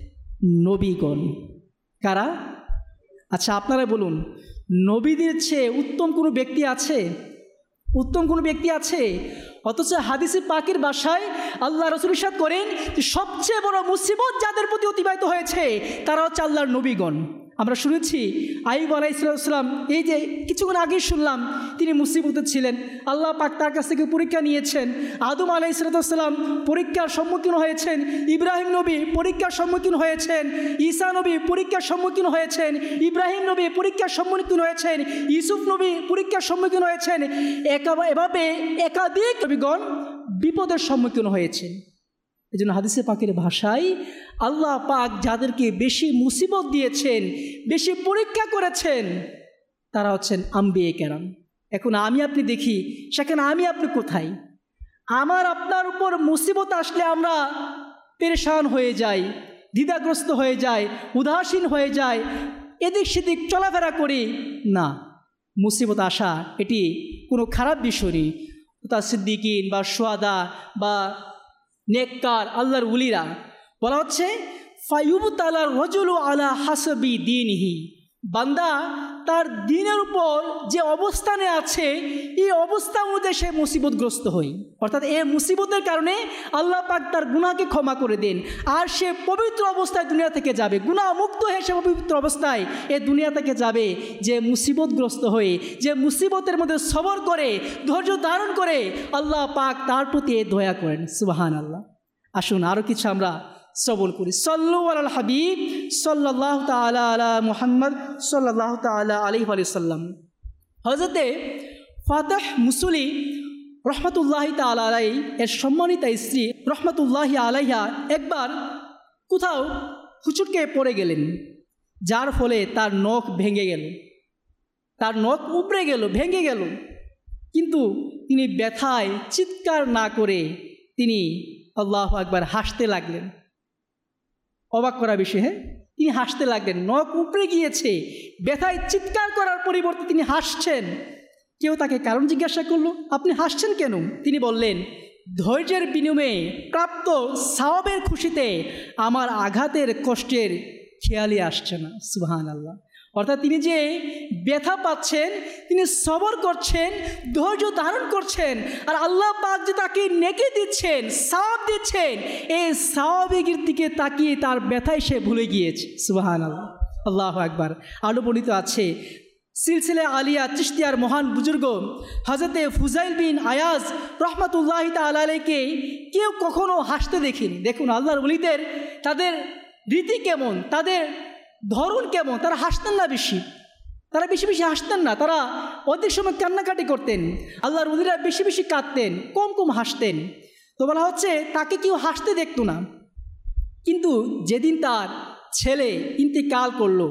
নবীগণ। কারা? আচ্ছা, আপনারা বলুন, নবীদের চেয়ে উত্তম কোনো ব্যক্তি আছে? উত্তম কোনো ব্যক্তি আছে? অথচ হাদিসে পাকের ভাষায় আল্লাহ রাসূল ইরশাদ করেন যে সবচেয়ে বড় মুসিবত যাদের প্রতি অতিবাহিত হয়েছে তারা হচ্ছে আল্লাহর নবীগণ। আমরা শুনেছি আইয়ুব আলাইহিস সালাম, এই যে কিছুক্ষণ আগেই শুনলাম, তিনি মুসিবতে ছিলেন, আল্লাহ পাক তার কাছ থেকে পরীক্ষা নিয়েছেন। আদম আলাইহিস সালাম পরীক্ষার সম্মুখীন হয়েছেন, ইব্রাহিম নবী পরীক্ষার সম্মুখীন হয়েছেন, ঈসা নবী পরীক্ষার সম্মুখীন হয়েছেন, ইব্রাহিম নবী পরীক্ষার সম্মুখীন হয়েছেন, ইউসুফ নবী পরীক্ষার সম্মুখীন হয়েছেন। এভাবে একাধিক নবীগণ বিপদের সম্মুখীন হয়েছেন। এই জন্য হাদিসে পাকের ভাষায় আল্লাহ পাক যাদেরকে বেশি মুসিবত দিয়েছেন, বেশি পরীক্ষা করেছেন, তারা হচ্ছেন আম্বিয়া কেরাম। এখন আমি আপনি দেখি, সেখানে আমি আপনি কোথায়? আমার আপনার উপর মুসিবত আসলে আমরা পেরেশান হয়ে যাই, দ্বিধাগ্রস্ত হয়ে যাই, উদাসীন হয়ে যাই, এদিক সেদিক চলাফেরা করি না। মুসিবত আসা এটি কোনো খারাপ বিষয় নেই। তার সিদ্দিকিন বা শুহাদা বা নেককার আল্লাহর উলিরা, বলা হচ্ছে ফায়ুবতালার রজুলু আলা হাসবি দীনিহি, বান্দা তার দিনের উপর যে অবস্থানে আছে এই অবস্থা অনুযায়ী সে মুসিবতগ্রস্ত হয়। অর্থাৎ এই মুসিবতের কারণে আল্লাহ পাক তার গুনাহকে ক্ষমা করে দেন, আর সে পবিত্র অবস্থায় দুনিয়া থেকে যাবে, গুনাহ মুক্ত হয়ে সে পবিত্র অবস্থায় এ দুনিয়া থেকে যাবে। যে মুসিবতগ্রস্ত হয়ে, যে মুসিবতের মধ্যে সবর করে, ধৈর্য ধারণ করে, আল্লাহ পাক তার প্রতি দয়া করেন। সুবহানাল্লাহ। আসুন আরও কিছু আমরা সবল করি। সাল্লু আলাল হাবিব সাল্লাল্লাহু তাআলা আলা মুহাম্মদ সাল্লাল্লাহু তাআলা আলাইহি ওয়া সাল্লাম। হযরতে ফাতাহ মুসলি রহমাতুল্লাহি তাআলা আলাইহি এর সম্মানিতা স্ত্রী রহমাতুল্লাহি আলাইহা একবার কোথাও হুচুটকে পড়ে গেলেন, যার ফলে তার নখ ভেঙে গেল, তার নখ উপড়ে গেল, ভেঙে গেল। কিন্তু তিনি ব্যথায় চিৎকার না করে তিনি আল্লাহু আকবার হাসতে লাগলেন। অবাক করা বিষয়, হ্যাঁ, তিনি হাসতে লাগলেন। নখ উপড়ে গিয়েছে, ব্যথায় চিৎকার করার পরিবর্তে তিনি হাসছেন। কেউ তাকে কারণ জিজ্ঞাসা করলো, আপনি হাসছেন কেন? তিনি বললেন, ধৈর্যের বিনিময়ে প্রাপ্ত সওয়াবের খুশিতে আমার আঘাতের কষ্টের খেয়ালই আসছে না। সুবহানাল্লাহ। অর্থাৎ তিনি যে ব্যথা পাচ্ছেন, তিনি সবর করছেন, ধৈর্য ধারণ করছেন, আর আল্লাহ পাক যে তাকে নেকি দিচ্ছেন, সওয়াব দিচ্ছেন, এই সওয়াবের দিকে তাকিয়ে তার ব্যথায় সে ভুলে গিয়েছে। সুবহানাল্লাহ, আল্লাহু আকবার। আরও বর্ণিত আছে সিলসিলা আলিয়া চিশতিয়ার মহান বুজুর্গ হযরতে ফুজাইল বিন আয়াজ রহমাতুল্লাহি তাআলা আলাইহিকে কেউ কখনো হাসতে দেখিনি। দেখুন আল্লাহর ওলিদের তাদের রীতি কেমন, তাদের ধরন কেমন, তারা হাসতেন না বেশি। তারা বেশি বেশি হাসতেন না, তারা অধিক সময় কান্নাকাটি করতেন। আল্লাহর ওলিরা বেশি বেশি কাঁদতেন, কম কম হাসতেন। তো বলা হচ্ছে তাকে কেউ হাসতে দেখতো না। কিন্তু যেদিন তার ছেলে ইন্তেকাল করলো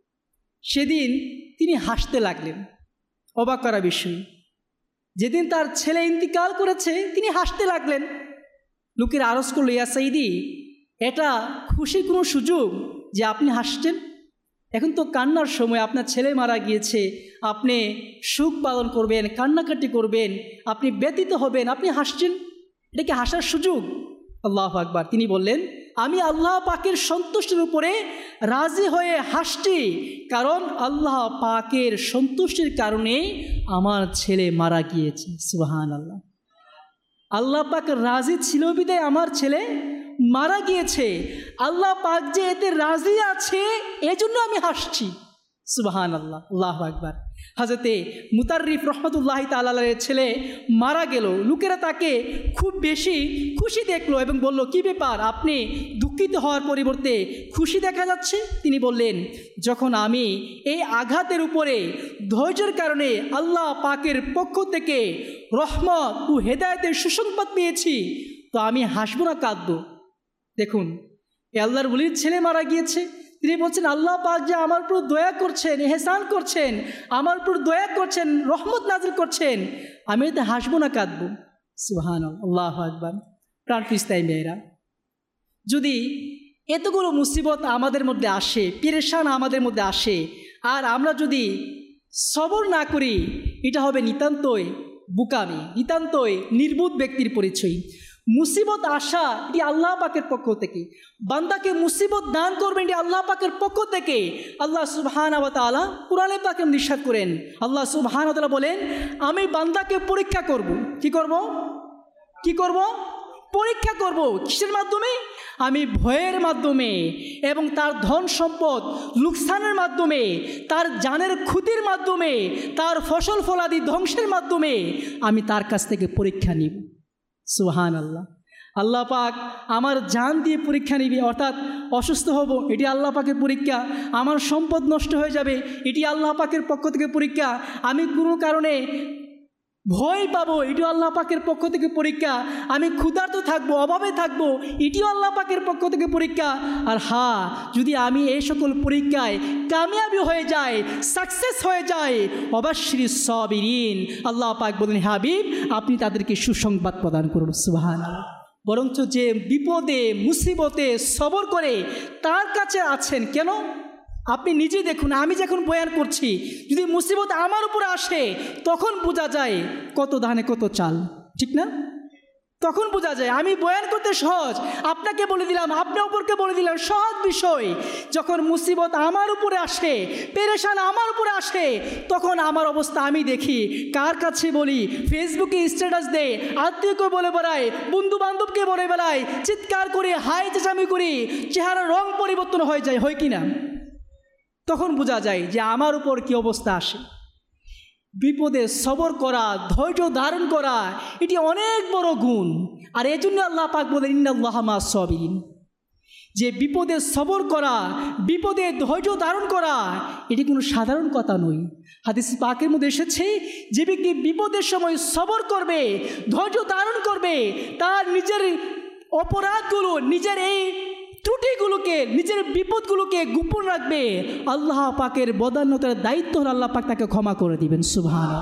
সেদিন তিনি হাসতে লাগলেন। অবাক করা বিষয়, যেদিন তার ছেলে ইন্তেকাল করেছে তিনি হাসতে লাগলেন। লোকের আরজ করলো, ইয়া সাইদি, এটা খুশির কোনো সুযোগ যে আপনি হাসছেন? এখন তো কান্নার সময়, আপনার ছেলে মারা গিয়েছে, আপনি সুখ পালন করবেন, কান্নাকাটি করবেন, আপনি ব্যতীত হবেন, আপনি হাসছেন, এটা কি হাসার সুযোগ? আল্লাহু আকবার। তিনি বললেন, আমি আল্লাহ পাকের সন্তুষ্টির উপরে রাজি হয়ে হাসছি, কারণ আল্লাহ পাকের সন্তুষ্টির কারণে আমার ছেলে মারা গিয়েছে। সুবহানাল্লাহ। আল্লাহ পাক রাজি ছিল বিধায় আমার ছেলে মারা গিয়েছে। আল্লাহ পাক যে এতে রাজি আছে এজন্য আমি হাসছি। সুবহানাল্লাহ, আল্লাহু আকবার। হযরতে মুতাররিফ রহমতুল্লাহ তাআলার ছেলে মারা গেল। লোকেরা তাকে খুব বেশি খুশি দেখলো এবং বলল, কি ব্যাপার, আপনি দুঃখিত হওয়ার পরিবর্তে খুশি দেখা যাচ্ছে? তিনি বললেন, যখন আমি এই আঘাতের উপরে ধৈর্যের কারণে আল্লাহ পাকের পক্ষ থেকে রহমত ও হেদায়েতের সুসংবাদ পেয়েছি, তো আমি হাসব না কাঁদব। দেখুন, আল্লাহর ওলির ছেলে মারা গিয়েছে, তিনি বলছেন আল্লাহ পাক যে আমার উপর দয়া করছেন, এহসান করছেন, আমার উপর দয়া করছেন, রহমত নাজিল করছেন, আমি এতে হাসবো না কাঁদবো। সুবহানাল্লাহ, আল্লাহু আকবার। প্রাণ পিস্তাই মেয়েরা, যদি এতগুলো মুসিবত আমাদের মধ্যে আসে, পেরেশান আমাদের মধ্যে আসে, আর আমরা যদি সবর না করি, এটা হবে নিতান্তই বুকামি, নিতান্তই নির্বোধ ব্যক্তির পরিচয়। মুসিবত আসা এটি আল্লাহ পাকের পক্ষ থেকে, বান্দাকে মুসিবত দান করবেন এটি আল্লাহ পাকের পক্ষ থেকে। আল্লাহ সুবহানাহু ওয়া তাআলা কুরআনে পাকে নির্দেশ করেন, আল্লাহ সুবহানাহু ওয়া তাআলা বলেন, আমি বান্দাকে পরীক্ষা করব। কি করব? কি করব? পরীক্ষা করব। কিসের মাধ্যমে? আমি ভয়ের মাধ্যমে এবং তার ধন সম্পদ লোকসানের মাধ্যমে, তার জানের ক্ষতির মাধ্যমে, তার ফসল ফলাদি ধ্বংসের মাধ্যমে আমি তার কাছ থেকে পরীক্ষা নিব। সুবহানাল্লাহ। আল্লাহ পাক আমার জান দিয়ে পরীক্ষা নিবে, অর্থাৎ অসুস্থ হব, এটি আল্লাহ পাকের পরীক্ষা। আমার সম্পদ নষ্ট হয়ে যাবে, এটি আল্লাহ পাকের পক্ষ থেকে পরীক্ষা। আমি কোনো কারণে ভয় পাবো, এটিও আল্লাহ পাকের পক্ষ থেকে পরীক্ষা। আমি ক্ষুধার্ত থাকবো, অভাবে থাকবো, এটিও আল্লাহ পাকের পক্ষ থেকে পরীক্ষা। আর হ্যাঁ, যদি আমি এই সকল পরীক্ষায় কামিয়াবি হয়ে যাই, সাকসেস হয়ে যায়, অবশ্যই সাবিরিন, আল্লাহ পাক বলেন, হাবিব আপনি তাদেরকে সুসংবাদ প্রদান করুন। সুবহানাল্লাহ। বরঞ্চ যে বিপদে মুসিবতে সবর করে তার কাছে আছেন, কেন? আপনি নিজে দেখুন, আমি যখন বয়ান করছি, যদি মুসিবত আমার উপরে আসে তখন বোঝা যায় কত ধানে কত চাল, ঠিক না? তখন বোঝা যায়। আমি বয়ান করতে সহজ, আপনাকে বলে দিলাম, আপনার উপরকে বলে দিলাম, সহজ বিষয়। যখন মুসিবত আমার উপরে আসে, পেরেশান আমার উপরে আসে, তখন আমার অবস্থা আমি দেখি, কার কাছে বলি, ফেসবুকে স্ট্যাটাস দেয়, আত্মীয়কে বলে বেড়াই, বন্ধু বান্ধবকে বলে বেড়াই, চিৎকার করে হাই চেঁচামি করি, চেহারার রং পরিবর্তন হয়ে যায়, হয় কি না? তখন বোঝা যায় যে আমার উপর কি অবস্থা আসে। বিপদে সবর করা, ধৈর্য ধারণ করা, এটি অনেক বড় গুণ। আর এই জন্য আল্লাহ পাক বলেন, ইন্নাল্লাহা মা'আস সাবিরিন, যে বিপদে সবর করা, বিপদে ধৈর্য ধারণ করা, এটি কোনো সাধারণ কথা নয়। হাদিস পাকের মধ্যে এসেছে, যে ব্যক্তি বিপদের সময় সবর করবে, ধৈর্য ধারণ করবে, তার নিজের অপরাধগুলো, নিজের এই ত্রুটিগুলোকে, নিজের বিপদগুলোকে গোপন রাখবে, আল্লাহ পাকের বদান্যতার দায়িত্ব হল আল্লাহ পাক তাকে ক্ষমা করে দিবেন। সুবহানাল্লাহ।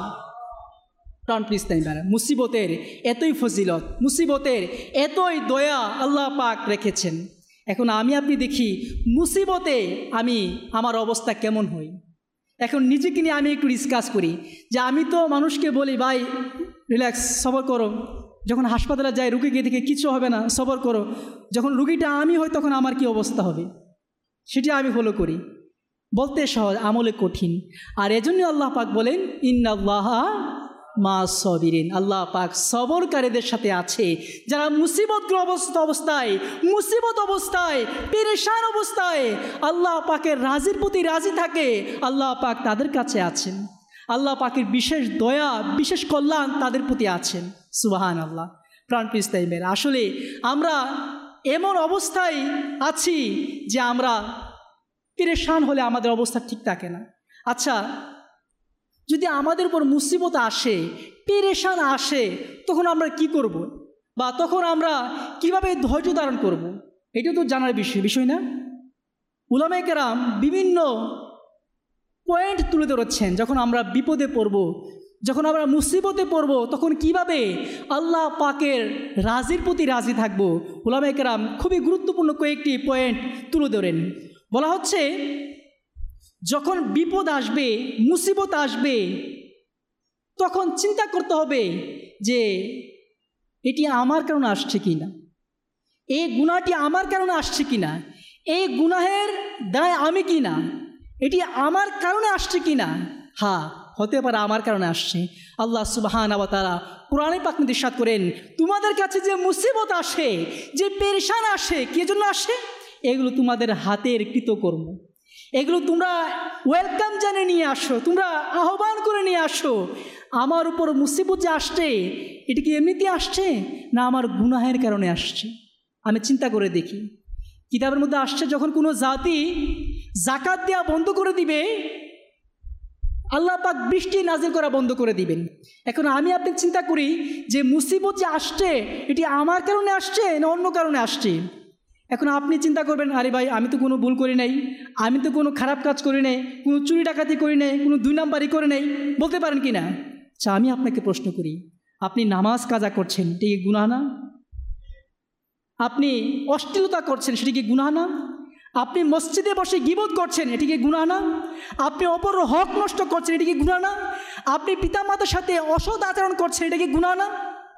প্রাণ প্রিস্তাই মেরা, মুসিবতের এতই ফজিলত, মুসিবতের এতই দয়া আল্লাহ পাক রেখেছেন। এখন আমি আপনি দেখি মুসিবতে আমি আমার অবস্থা কেমন হই। এখন নিজেকে নিয়ে আমি একটু ডিসকাস করি, যে আমি তো মানুষকে বলি, ভাই রিল্যাক্স, সবর করো। যখন হাসপাতালে যাই, রুগীকে দেখে কিছু হবে না, সবর করো। যখন রুগীটা আমি হই তখন আমার কি অবস্থা হবে, সেটি আমি ফলো করি। বলতে সহজ, আমলে কঠিন। আর এজন্য আল্লাহ পাক বলেন, ইন্নাল্লাহা মা'আস সাবিরিন, আল্লাহ পাক সবরকারীদের সাথে আছে। যারা মুসিবতগ্রস্ত অবস্থায়, মুসিবত অবস্থায়, পেরেশান অবস্থায় আল্লাহ পাকের রাজির প্রতি রাজি থাকে, আল্লাহ পাক তাদের কাছে আছেন। আল্লাহ পাকের বিশেষ দয়া, বিশেষ কল্যাণ তাদের প্রতি আছেন। সুবহানাল্লাহ। প্রাণ পিস্তাই মেয়েরা, আসলে আমরা এমন অবস্থায় আছি যে আমরা পেরেশান হলে আমাদের অবস্থা ঠিক থাকে না। আচ্ছা, যদি আমাদের উপর মুসিবত আসে, পেরেশান আসে, তখন আমরা কি করব? বা তখন আমরা কিভাবে ধৈর্য ধারণ করব? এটা তো জানার বিষয় বিষয় না? উলামায়ে কেরাম বিভিন্ন পয়েন্ট তুলে ধরেছেন। যখন আমরা বিপদে পড়ব, যখন আমরা মুসিবতে পড়ব, তখন কিভাবে আল্লাহ পাকের রাজির প্রতি রাজি থাকব, উলামায়ে কেরাম খুবই গুরুত্বপূর্ণ কয়েকটি পয়েন্ট তুলে ধরেন। বলা হচ্ছে, যখন বিপদ আসবে, মুসিবত আসবে, তখন চিন্তা করতে হবে যে এটি আমার কারণে আসছে কি না, এই গুনাহটি আমার কারণে আসছে কি না, এই গুনাহের দায় আমি কি না, এটি আমার কারণে আসছে কি না। হ্যাঁ, হতে পারে আমার কারণে আসছে। আল্লাহ সুবহানাহু ওয়া তাআলা কোরআনে পাক মধ্যে ইরশাদ করেন, তোমাদের কাছে যে মুসিবত আসে, যে পেরেশান আসে, কে জন্য আসে? এগুলো তোমাদের হাতের কৃতকর্ম, এগুলো তোমরা ওয়েলকাম জানিয়ে নিয়ে আসো, তোমরা আহ্বান করে নিয়ে আসো। আমার উপর মুসিবত যে আসছে, এটি কি এমনিতে আসছে না আমার গুনাহের কারণে আসছে? আমি চিন্তা করে দেখি, কিতাবের মধ্যে আসছে, যখন কোনো জাতি যাকাত দেওয়া বন্ধ করে দিবে, আল্লাহ পাক বৃষ্টি নাজিল করা বন্ধ করে দিবেন। এখন আমি আপনি চিন্তা করি যে মুসিবত যে আসছে, এটি আমার কারণে আসছে না অন্য কারণে আসছে? এখন আপনি চিন্তা করবেন, আরে ভাই, আমি তো কোনো ভুল করি নাই, আমি তো কোনো খারাপ কাজ করি নাই, কোনো চুরি ডাকাতি করি নাই, কোনো দুই নাম্বারই করে নাই, বলতে পারেন কি না? আচ্ছা, আমি আপনাকে প্রশ্ন করি, আপনি নামাজ কাজা করছেন, এটি কি গুনাহ না? আপনি অশ্লীলতা করছেন, সেটি কি গুনাহ না? আপনি মসজিদে বসে গীবত করছেন, এটি কি গুনাহ না? আপনি অপর হক নষ্ট করছেন, এটি কি গুনাহ না? আপনি পিতামাতার সাথে অসৎ আচরণ করছেন, এটা কি গুনাহ না?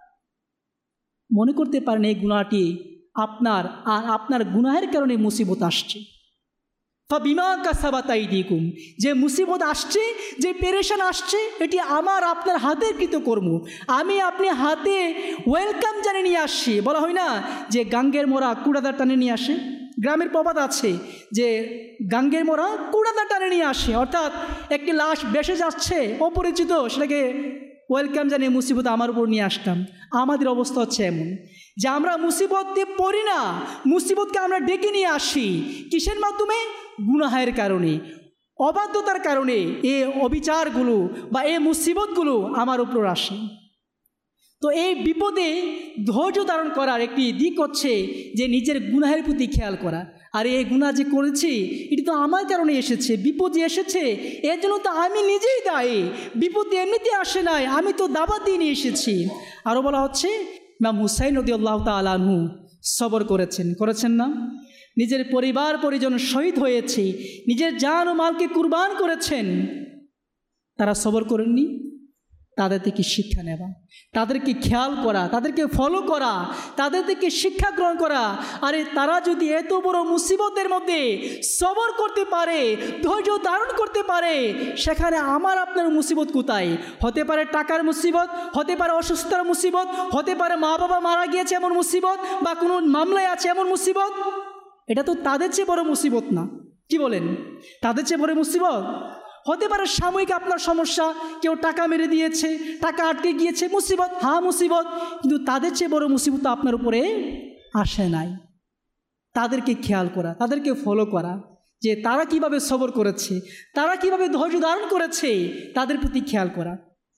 মনে করতে পারেন এই গুনাহটি আপনার, আর আপনার গুনাহের কারণে মুসিবত আসছে। ফাবিমা কাসাবাত আইদিকুম, যে মুসিবত আসছে, যে পেরেশান আসছে, এটি আমার আপনার হাতের কৃতকর্ম। আমি আপনি হাতে ওয়েলকাম জানিয়ে নিয়ে আসছি। বলা হয় না যে গাঙ্গের মোড়া কুড়াদার টানে নিয়ে আসে? গ্রামের প্রবাদ আছে যে গাঙ্গের মোড়া কুড়াদার টানে নিয়ে আসে, অর্থাৎ একটি লাশ বেসে যাচ্ছে, অপরিচিত, সেটাকে ওয়েলকাম জানিয়ে মুসিবত আমার উপর নিয়ে আসতাম। আমাদের অবস্থা হচ্ছে এমন যে আমরা মুসিবতে পড়ি না, মুসিবতকে আমরা ডেকে নিয়ে আসি। কিসের মাধ্যমে? গুনাহের কারণে, অবাধ্যতার কারণে এই অবিচারগুলো বা এই মুসিবতগুলো আমার উপর আসে। তো এই বিপদে ধৈর্য ধারণ করার একটি দিক হচ্ছে যে নিজের গুনাহের প্রতি খেয়াল করা। আর এই গুনাহ যে করেছি, এটি তো আমার কারণে এসেছে, বিপদ এসেছে, এর জন্য তো আমি নিজেই দায়ী। বিপদ এমনিতে আসে নাই, আমি তো দাওয়াত দিয়ে নিয়ে এসেছি। আরও বলা হচ্ছে, ইমাম হুসাইন রাদিয়াল্লাহু তাআলা আনহু সবর করেছেন, করেছেন না? নিজের পরিবার পরিজন শহীদ হয়েছে, নিজের জান ও মালকে কুরবান করেছেন, তারা সবর করেননি? তাদের থেকে শিক্ষা নেওয়া, তাদেরকে খেয়াল করা, তাদেরকে ফলো করা, তাদের থেকে শিক্ষা গ্রহণ করা। আরে তারা যদি এত বড় মুসিবতের মধ্যে সবর করতে পারে, ধৈর্য ধারণ করতে পারে, সেখানে আমার আপনার মুসিবত কোথায়? হতে পারে টাকার মুসিবত, হতে পারে অসুস্থতার মুসিবত, হতে পারে মা বাবা মারা গিয়েছে এমন মুসিবত, বা কোনো মামলায় আছে এমন মুসিবত। এটা তো তাদের চেয়ে বড় মুসিবত না? কি বলেন? তাদের চেয়ে বড় মুসিবত হতে পারে সাময়িক আপনার সমস্যা, কেউ টাকা মেরে দিয়েছে, টাকা আটকে গিয়েছে, মুসিবত, হ্যাঁ মুসিবত, কিন্তু তাদের চেয়ে বড় মুসিবত আপনার উপরে আসে নাই। তাদেরকে খেয়াল করা, তাদেরকে ফলো করা, যে তারা কিভাবে সবর করেছে, তারা কিভাবে ধৈর্য ধারণ করেছে, তাদের প্রতি খেয়াল করা।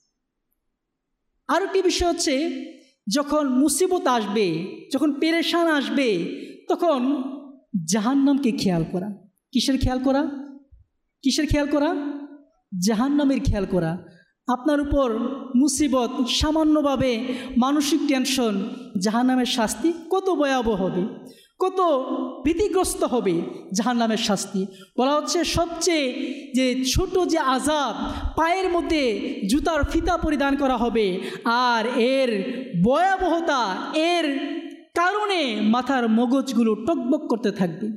আর একটি বিষয় হচ্ছে, যখন মুসিবত আসবে, যখন পেরেশান আসবে, তখন জাহান্নামকে খেয়াল করা। কিসের খেয়াল করা? কিসের খেয়াল করা? জাহান্নামের খেয়াল করা। আপনার উপর মুসিবত, সামান্যভাবে মানসিক টেনশন, জাহান্নামের শাস্তি কত ভয়াবহ হবে, কত ভীতিগ্রস্ত হবে জাহান্নামের শাস্তি। বলা হচ্ছে সবচেয়ে যে ছোট যে আযাব, পায়ের মধ্যে জুতার ফিতা পরিধান করা হবে, আর এর ভয়াবহতা, এর কারণে মাথার মগজগুলো টকবক করতে থাকবে।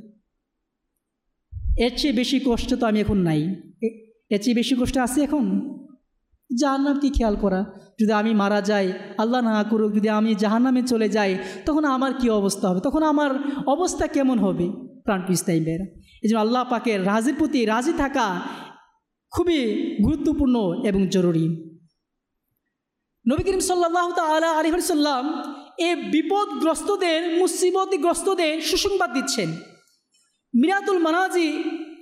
এর চেয়ে বেশি কষ্ট তো আমি এখন নাই। এর চেয়ে বেশি কষ্ট আছে এখন? জাহান্নামকে খেয়াল করা। যদি আমি মারা যাই, আল্লাহ না করুক, যদি আমি জাহান্নামে চলে যাই, তখন আমার কি অবস্থা হবে? তখন আমার অবস্থা কেমন হবে? প্রাণপ্রিয় ইসলামীদের, এই জন্য আল্লাহ পাকের রাজির প্রতি রাজি থাকা খুবই গুরুত্বপূর্ণ এবং জরুরি। নবী করিম সাল্লাল্লাহু তাআলা আলাইহি ওয়াসাল্লাম এই বিপদগ্রস্তদের, মুসিবতগ্রস্তদের সুসংবাদ দিচ্ছেন। মিরাতুল মানাজি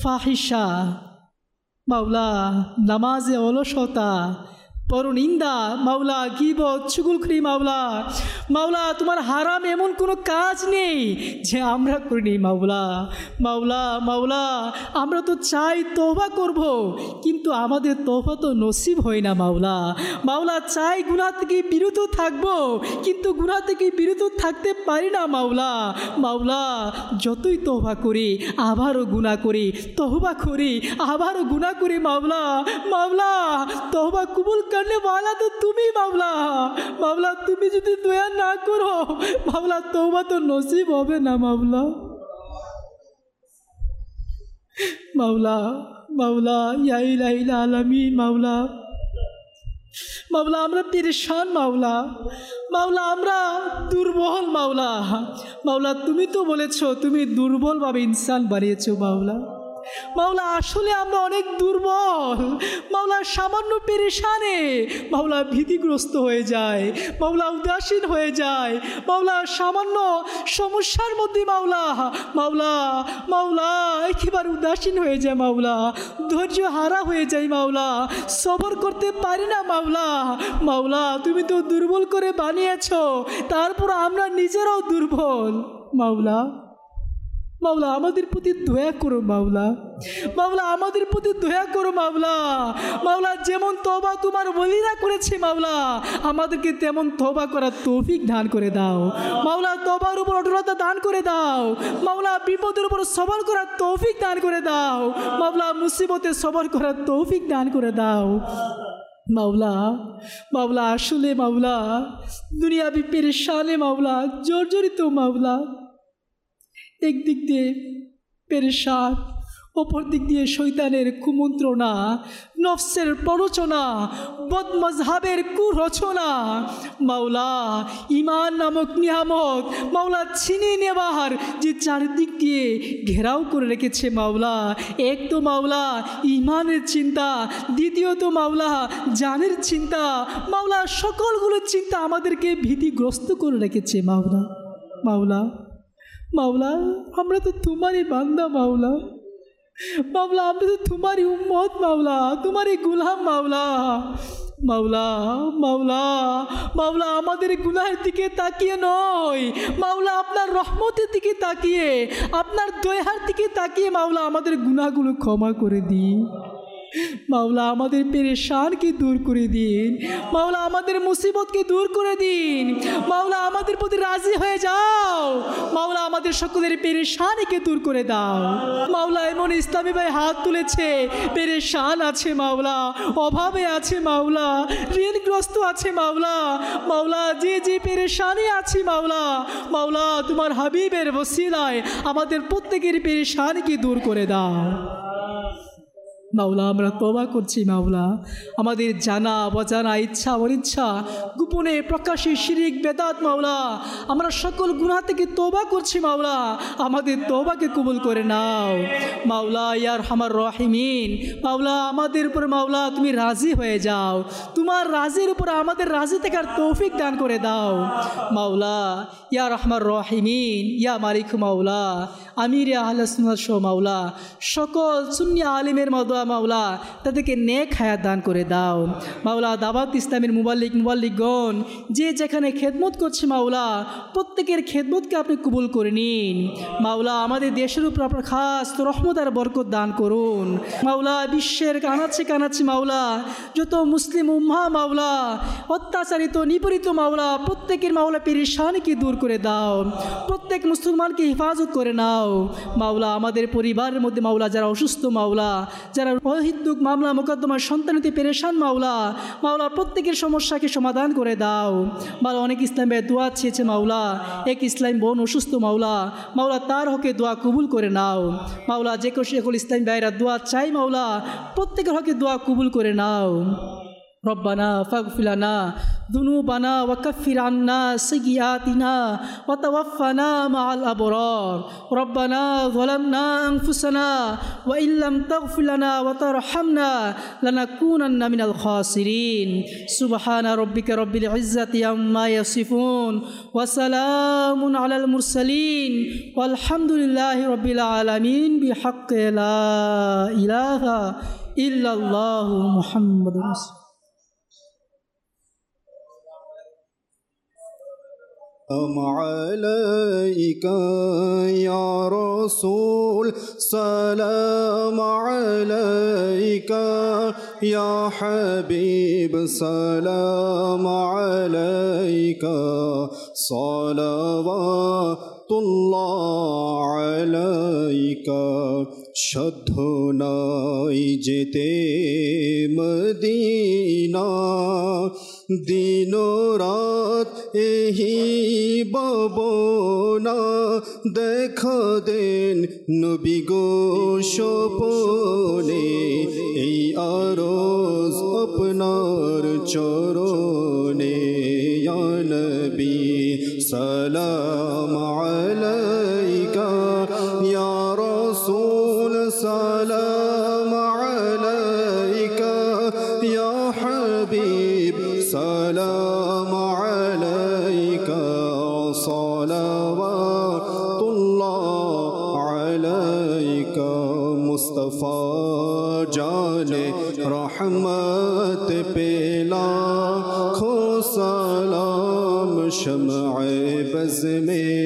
ফাহিশা, মাওলা নামাজে অলসতা, পরনিন্দা, মাওলা গীবত, চুগলখড়ি, মাওলা মাওলা তোমার হারাম এমন কোনো কাজ নেই যে আমরা করিনি মাওলা। মাওলা মাওলা আমরা তো চাই তওবা করব, কিন্তু আমাদের তওবা তো নসিব হয় না মাওলা। মাওলা চাই গুনাহ থেকে বিরত থাকব, কিন্তু গুনাহ থেকে বিরত থাকতে পারি না মাওলা। মাওলা যতই তওবা করি আবারও গুনাহ করি, তওবা করি আবারও গুনাহ করি মাওলা। মাওলা তওবা কবুল करने वाला तो तुम ही मावला। मावला तुम যদি দয়া না করো মাওলা তওবা তো নসিব হবে না মাওলা। মাওলা মাওলা ইয়া ইলাহিল আলামিন, মাওলা মাওলা আমরা পেরেশান মাওলা। মাওলা আমরা দুর্বল মাওলা। মাওলা তুমি তো বলেছো তুমি দুর্বলভাবে ইনসান বানিয়েছো মাওলা। মাওলা আসলে আমরা অনেক দুর্বল মাওলা, সামান্য পেরেশানে মাওলা ভীতিগ্রস্ত হয়ে যায়, মাওলা উদাসীন হয়ে যায় মাওলা, সামান্য সমস্যার মধ্যে মাওলা মাওলা মাওলা একেবারে উদাসীন হয়ে যায় মাওলা, ধৈর্য হারা হয়ে যায় মাওলা, সবর করতে পারি না মাওলা। মাওলা তুমি তো দুর্বল করে বানিয়েছো, তারপর আমরা নিজেরাও দুর্বল মাওলা। মাওলা আমাদের প্রতি দয়া করো মাওলা। মাওলা আমাদের প্রতি দয়া করো মাওলা। মাওলা যেমন তওবা তোমার ওলিরা করেছে মাওলা, আমাদেরকে তেমন তওবা করার তৌফিক দান করে দাও মাওলা। তওবার উপর অটলতা দান করে দাও মাওলা। বিপদের উপর সবর করার তৌফিক দান করে দাও মাওলা। মুসিবতে সবর করার তৌফিক দান করে দাও মাওলা। মাওলা আসলে মাওলা দুনিয়াবি পেরেশানে মাওলা জর্জরিত মাওলা, একদিক দিয়ে পেরেশান, অপর দিক দিয়ে শয়তানের কুমন্ত্রণা, নফসের প্ররোচনা, বদমজহাবের কুরচনা মাওলা, ঈমান নামক নিয়ামত মাওলা ছিনিয়ে নেবার যে চারিদিক দিয়ে ঘেরাও করে রেখেছে মাওলা। এক তো মাওলা ঈমানের চিন্তা, দ্বিতীয়ত মাওলা জানের চিন্তা মাওলা, সকলগুলো চিন্তা আমাদেরকে ভীতিগ্রস্ত করে রেখেছে মাওলা। মাওলা মাওলা আমরা তো তোমারই বান্দা মাওলা। মাওলা আমরা তো তোমারই উম্মত মাওলা, তোমারই গুলাম মাওলা। মাওলা মাওলা মাওলা আমাদের গুনাহের দিকে তাকিয়ে নয় মাওলা, আপনার রহমতের দিকে তাকিয়ে, আপনার দয়ার দিকে তাকিয়ে মাওলা আমাদের গুনাহগুলো ক্ষমা করে দিন মাওলা। আমাদের পেরেশানকে দূর করে দিন মাওলা, আমাদের মুসিবতকে দূর করে দিন মাওলা। আমাদের প্রতি রাজি হয়ে যাও মাওলা, আমাদের সকলের পেরেশানিকে দূর করে দাও মাওলা। এমন ইসলামী ভাই হাত তুলেছে, পেরেশান আছে মাওলা, অভাবে আছে মাওলা, ঋণগ্রস্ত আছে মাওলা। মাওলা যে যে পেরেশানি আছে মাওলা মাওলা, তোমার হাবিবের ওসিলায় আমাদের প্রত্যেকের পেরেশানিকে দূর করে দাও মাওলা। আমরা তওবা করছি মাওলা, আমাদের জানা অজানা, ইচ্ছা অনিচ্ছা, গোপনে প্রকাশে শিরিক বেদাত মাওলা, আমরা সকল গুনাহ থেকে তওবা করছি মাওলা। আমাদের তওবাকে কবুল করে নাও মাওলা। ইয়া আরহামার রাহিমিন মাওলা, আমাদের উপর মাওলা তুমি রাজি হয়ে যাও, তোমার রাজির উপর আমাদের রাজি থাকার তৌফিক দান করে দাও মাওলা। ইয়া আরহামার রাহিমিন ইয়া মালিক মাওলা, আমির আহলে সুন্নাত সহ মাওলা সকল সুন্নি আলিমের মাওলা মাওলা তাদেরকে নেক হায়াত দান করে দাও মাওলা। দাওয়াত ইসলামের মুবাল্লিগ মুবাল্লিগগণ যে যেখানে খেদমত করছে মাওলা, প্রত্যেকের খেদমতকে আপনি কবুল করে নিন মাওলা। আমাদের দেশের উপর আপনার খাস রহমত আর বরকত দান করুন মাওলা। বিশ্বের কানাচ্ছে কানাচ্ছে মাওলা যত মুসলিম উম্মাহ মাওলা অত্যাচারিত নিপীড়িত মাওলা, প্রত্যেকের মাওলা পেরেশানিকে দূর করে দাও, প্রত্যেক মুসলমানকে হেফাজত করে নাও মাওলা। আমাদের পরিবারের মধ্যে মাওলা যারা অসুস্থ মাওলা, যারা অহিতুক মামলা মোকদ্দমার সন্তানিতে পেরেশান মাওলা মাওলা, প্রত্যেকের সমস্যাকে সমাধান করে দাও মাওলা। অনেক ইসলামের দোয়া চেয়েছে মাওলা, এক ইসলাম বোন অসুস্থ মাওলা মাওলা, তার হকে দোয়া কবুল করে নাও মাওলা। যে কেউ সকল ইসলাম ভাইরা দোয়া চাই মাওলা, প্রত্যেকের হকে দোয়া কবুল করে নাও रब्बना फ़ग़फ़िर लना ज़ुनूबना वकफ़िर अन्ना सय्यिआतिना वतवफ़्फ़ना मअल अबरार रब्बना ज़लमना अनफ़ुसना व इन लम तग़फ़िर लना वतरहमना लनकूनन्ना मिनल ख़ासिरीन सुब्हाना रब्बिका रब्बिल इज़्ज़ति अम्मा यसिफ़ून व सलामुन अलल मुरसलीन वल्हम्दुलिल्लाहि रब्बिल आलमीन बिहक़्क़ि ला इलाहा इल्लल्लाहु मुहम्मदुर रसूलुल्लाह। अलैका या रसूल सलाम अलैका या हबीब सलाम अलैका सलावतुल्लाह अलैका शद्धुनाई जेते मदीना दिनो रात एही बबना देखा देन नबी गो शोपने এই আরজ আপনার চরণে ইয়া নবী সালাম আলাইকা ইয়া রাসূল সালাম আলাইকা ইয়া হাবিব সালাম আলাইকা সালাওয়াতুল্লাহ আলাইকা मुस्तफ़ा जाने रहमत पे लाखों सलाम शम्अ बज़ में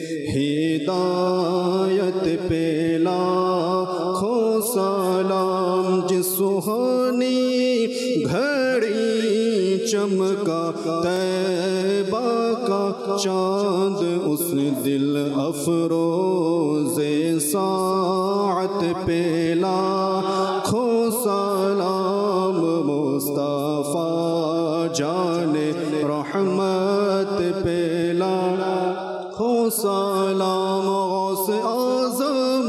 हिदायत पे लाखों सलाम जिस सुहानी घड़ी चमका तैबा का चाँद उस दिल अफरोज़े साअत पे लाखों सलाम मुस्तफ़ा जाने रहमत पे लाखों सलाम गौस आज़म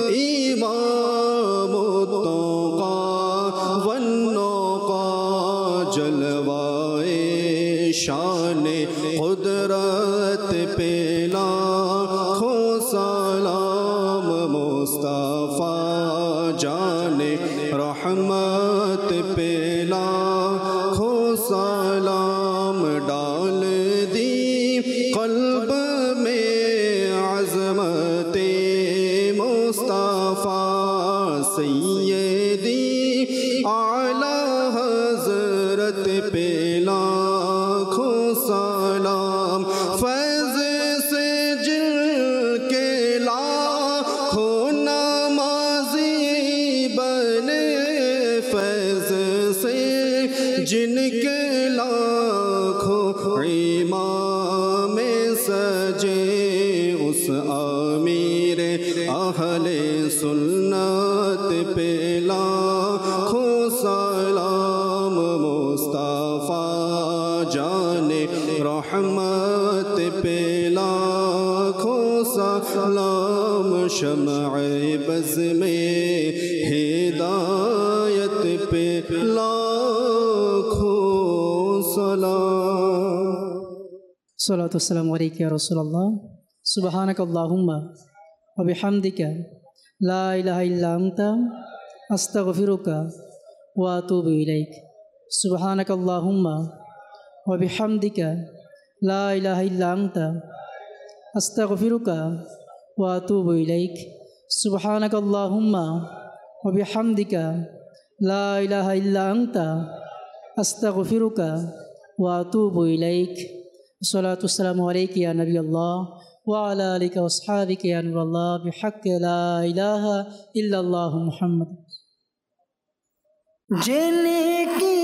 इमाम तुक़ा वन्नुक़ा जलवाए शान कुदरत पे लाखों सलाम मुस्तफ़ा जाने रहमत पे लाखों सलाम डाल दी क़ल्ब में अज़मते मुस्तफ़ा सय्यदी आला हज़रत पे लाखों सलाम फैज़ से जिनके लाखों नमाज़ी बने फैज़ से जिनके लाखों इमाम सजे उस आमीर अहले सुन्नत पे लाखों सलाम मुस्तफ़ा जाने रहमत पे लाखों सलाम शम्अ बज़ में हिदायत पे लाखों सलाम। सलातु वस्सलामु अलैका या रसूलल्लाह सुब्हानक अल्लाहुम्मा व बिहम्दिका ला इलाहा इल्ला अंता अस्तगफिरुका व अतूबु इलैक। सुब्हानक अल्लाहुम्मा व बिहम्दिका ला इलाहा इल्ला अंता अस्तगफिरुका व अतूबु इलैक। सुब्हानक अल्लाहुम्मा व बिहम्दिका ला इलाहा इल्ला अंता अस्तगफिरुका व अतूबु इलैक। सलातु वस्सलामु अलैका या नबी अल्लाह व अला आलिका व अस्हाबिका या नूर अल्लाह बिहक़्क़ि ला इलाहा इल्लल्लाहु मुहम्मद। जिनकी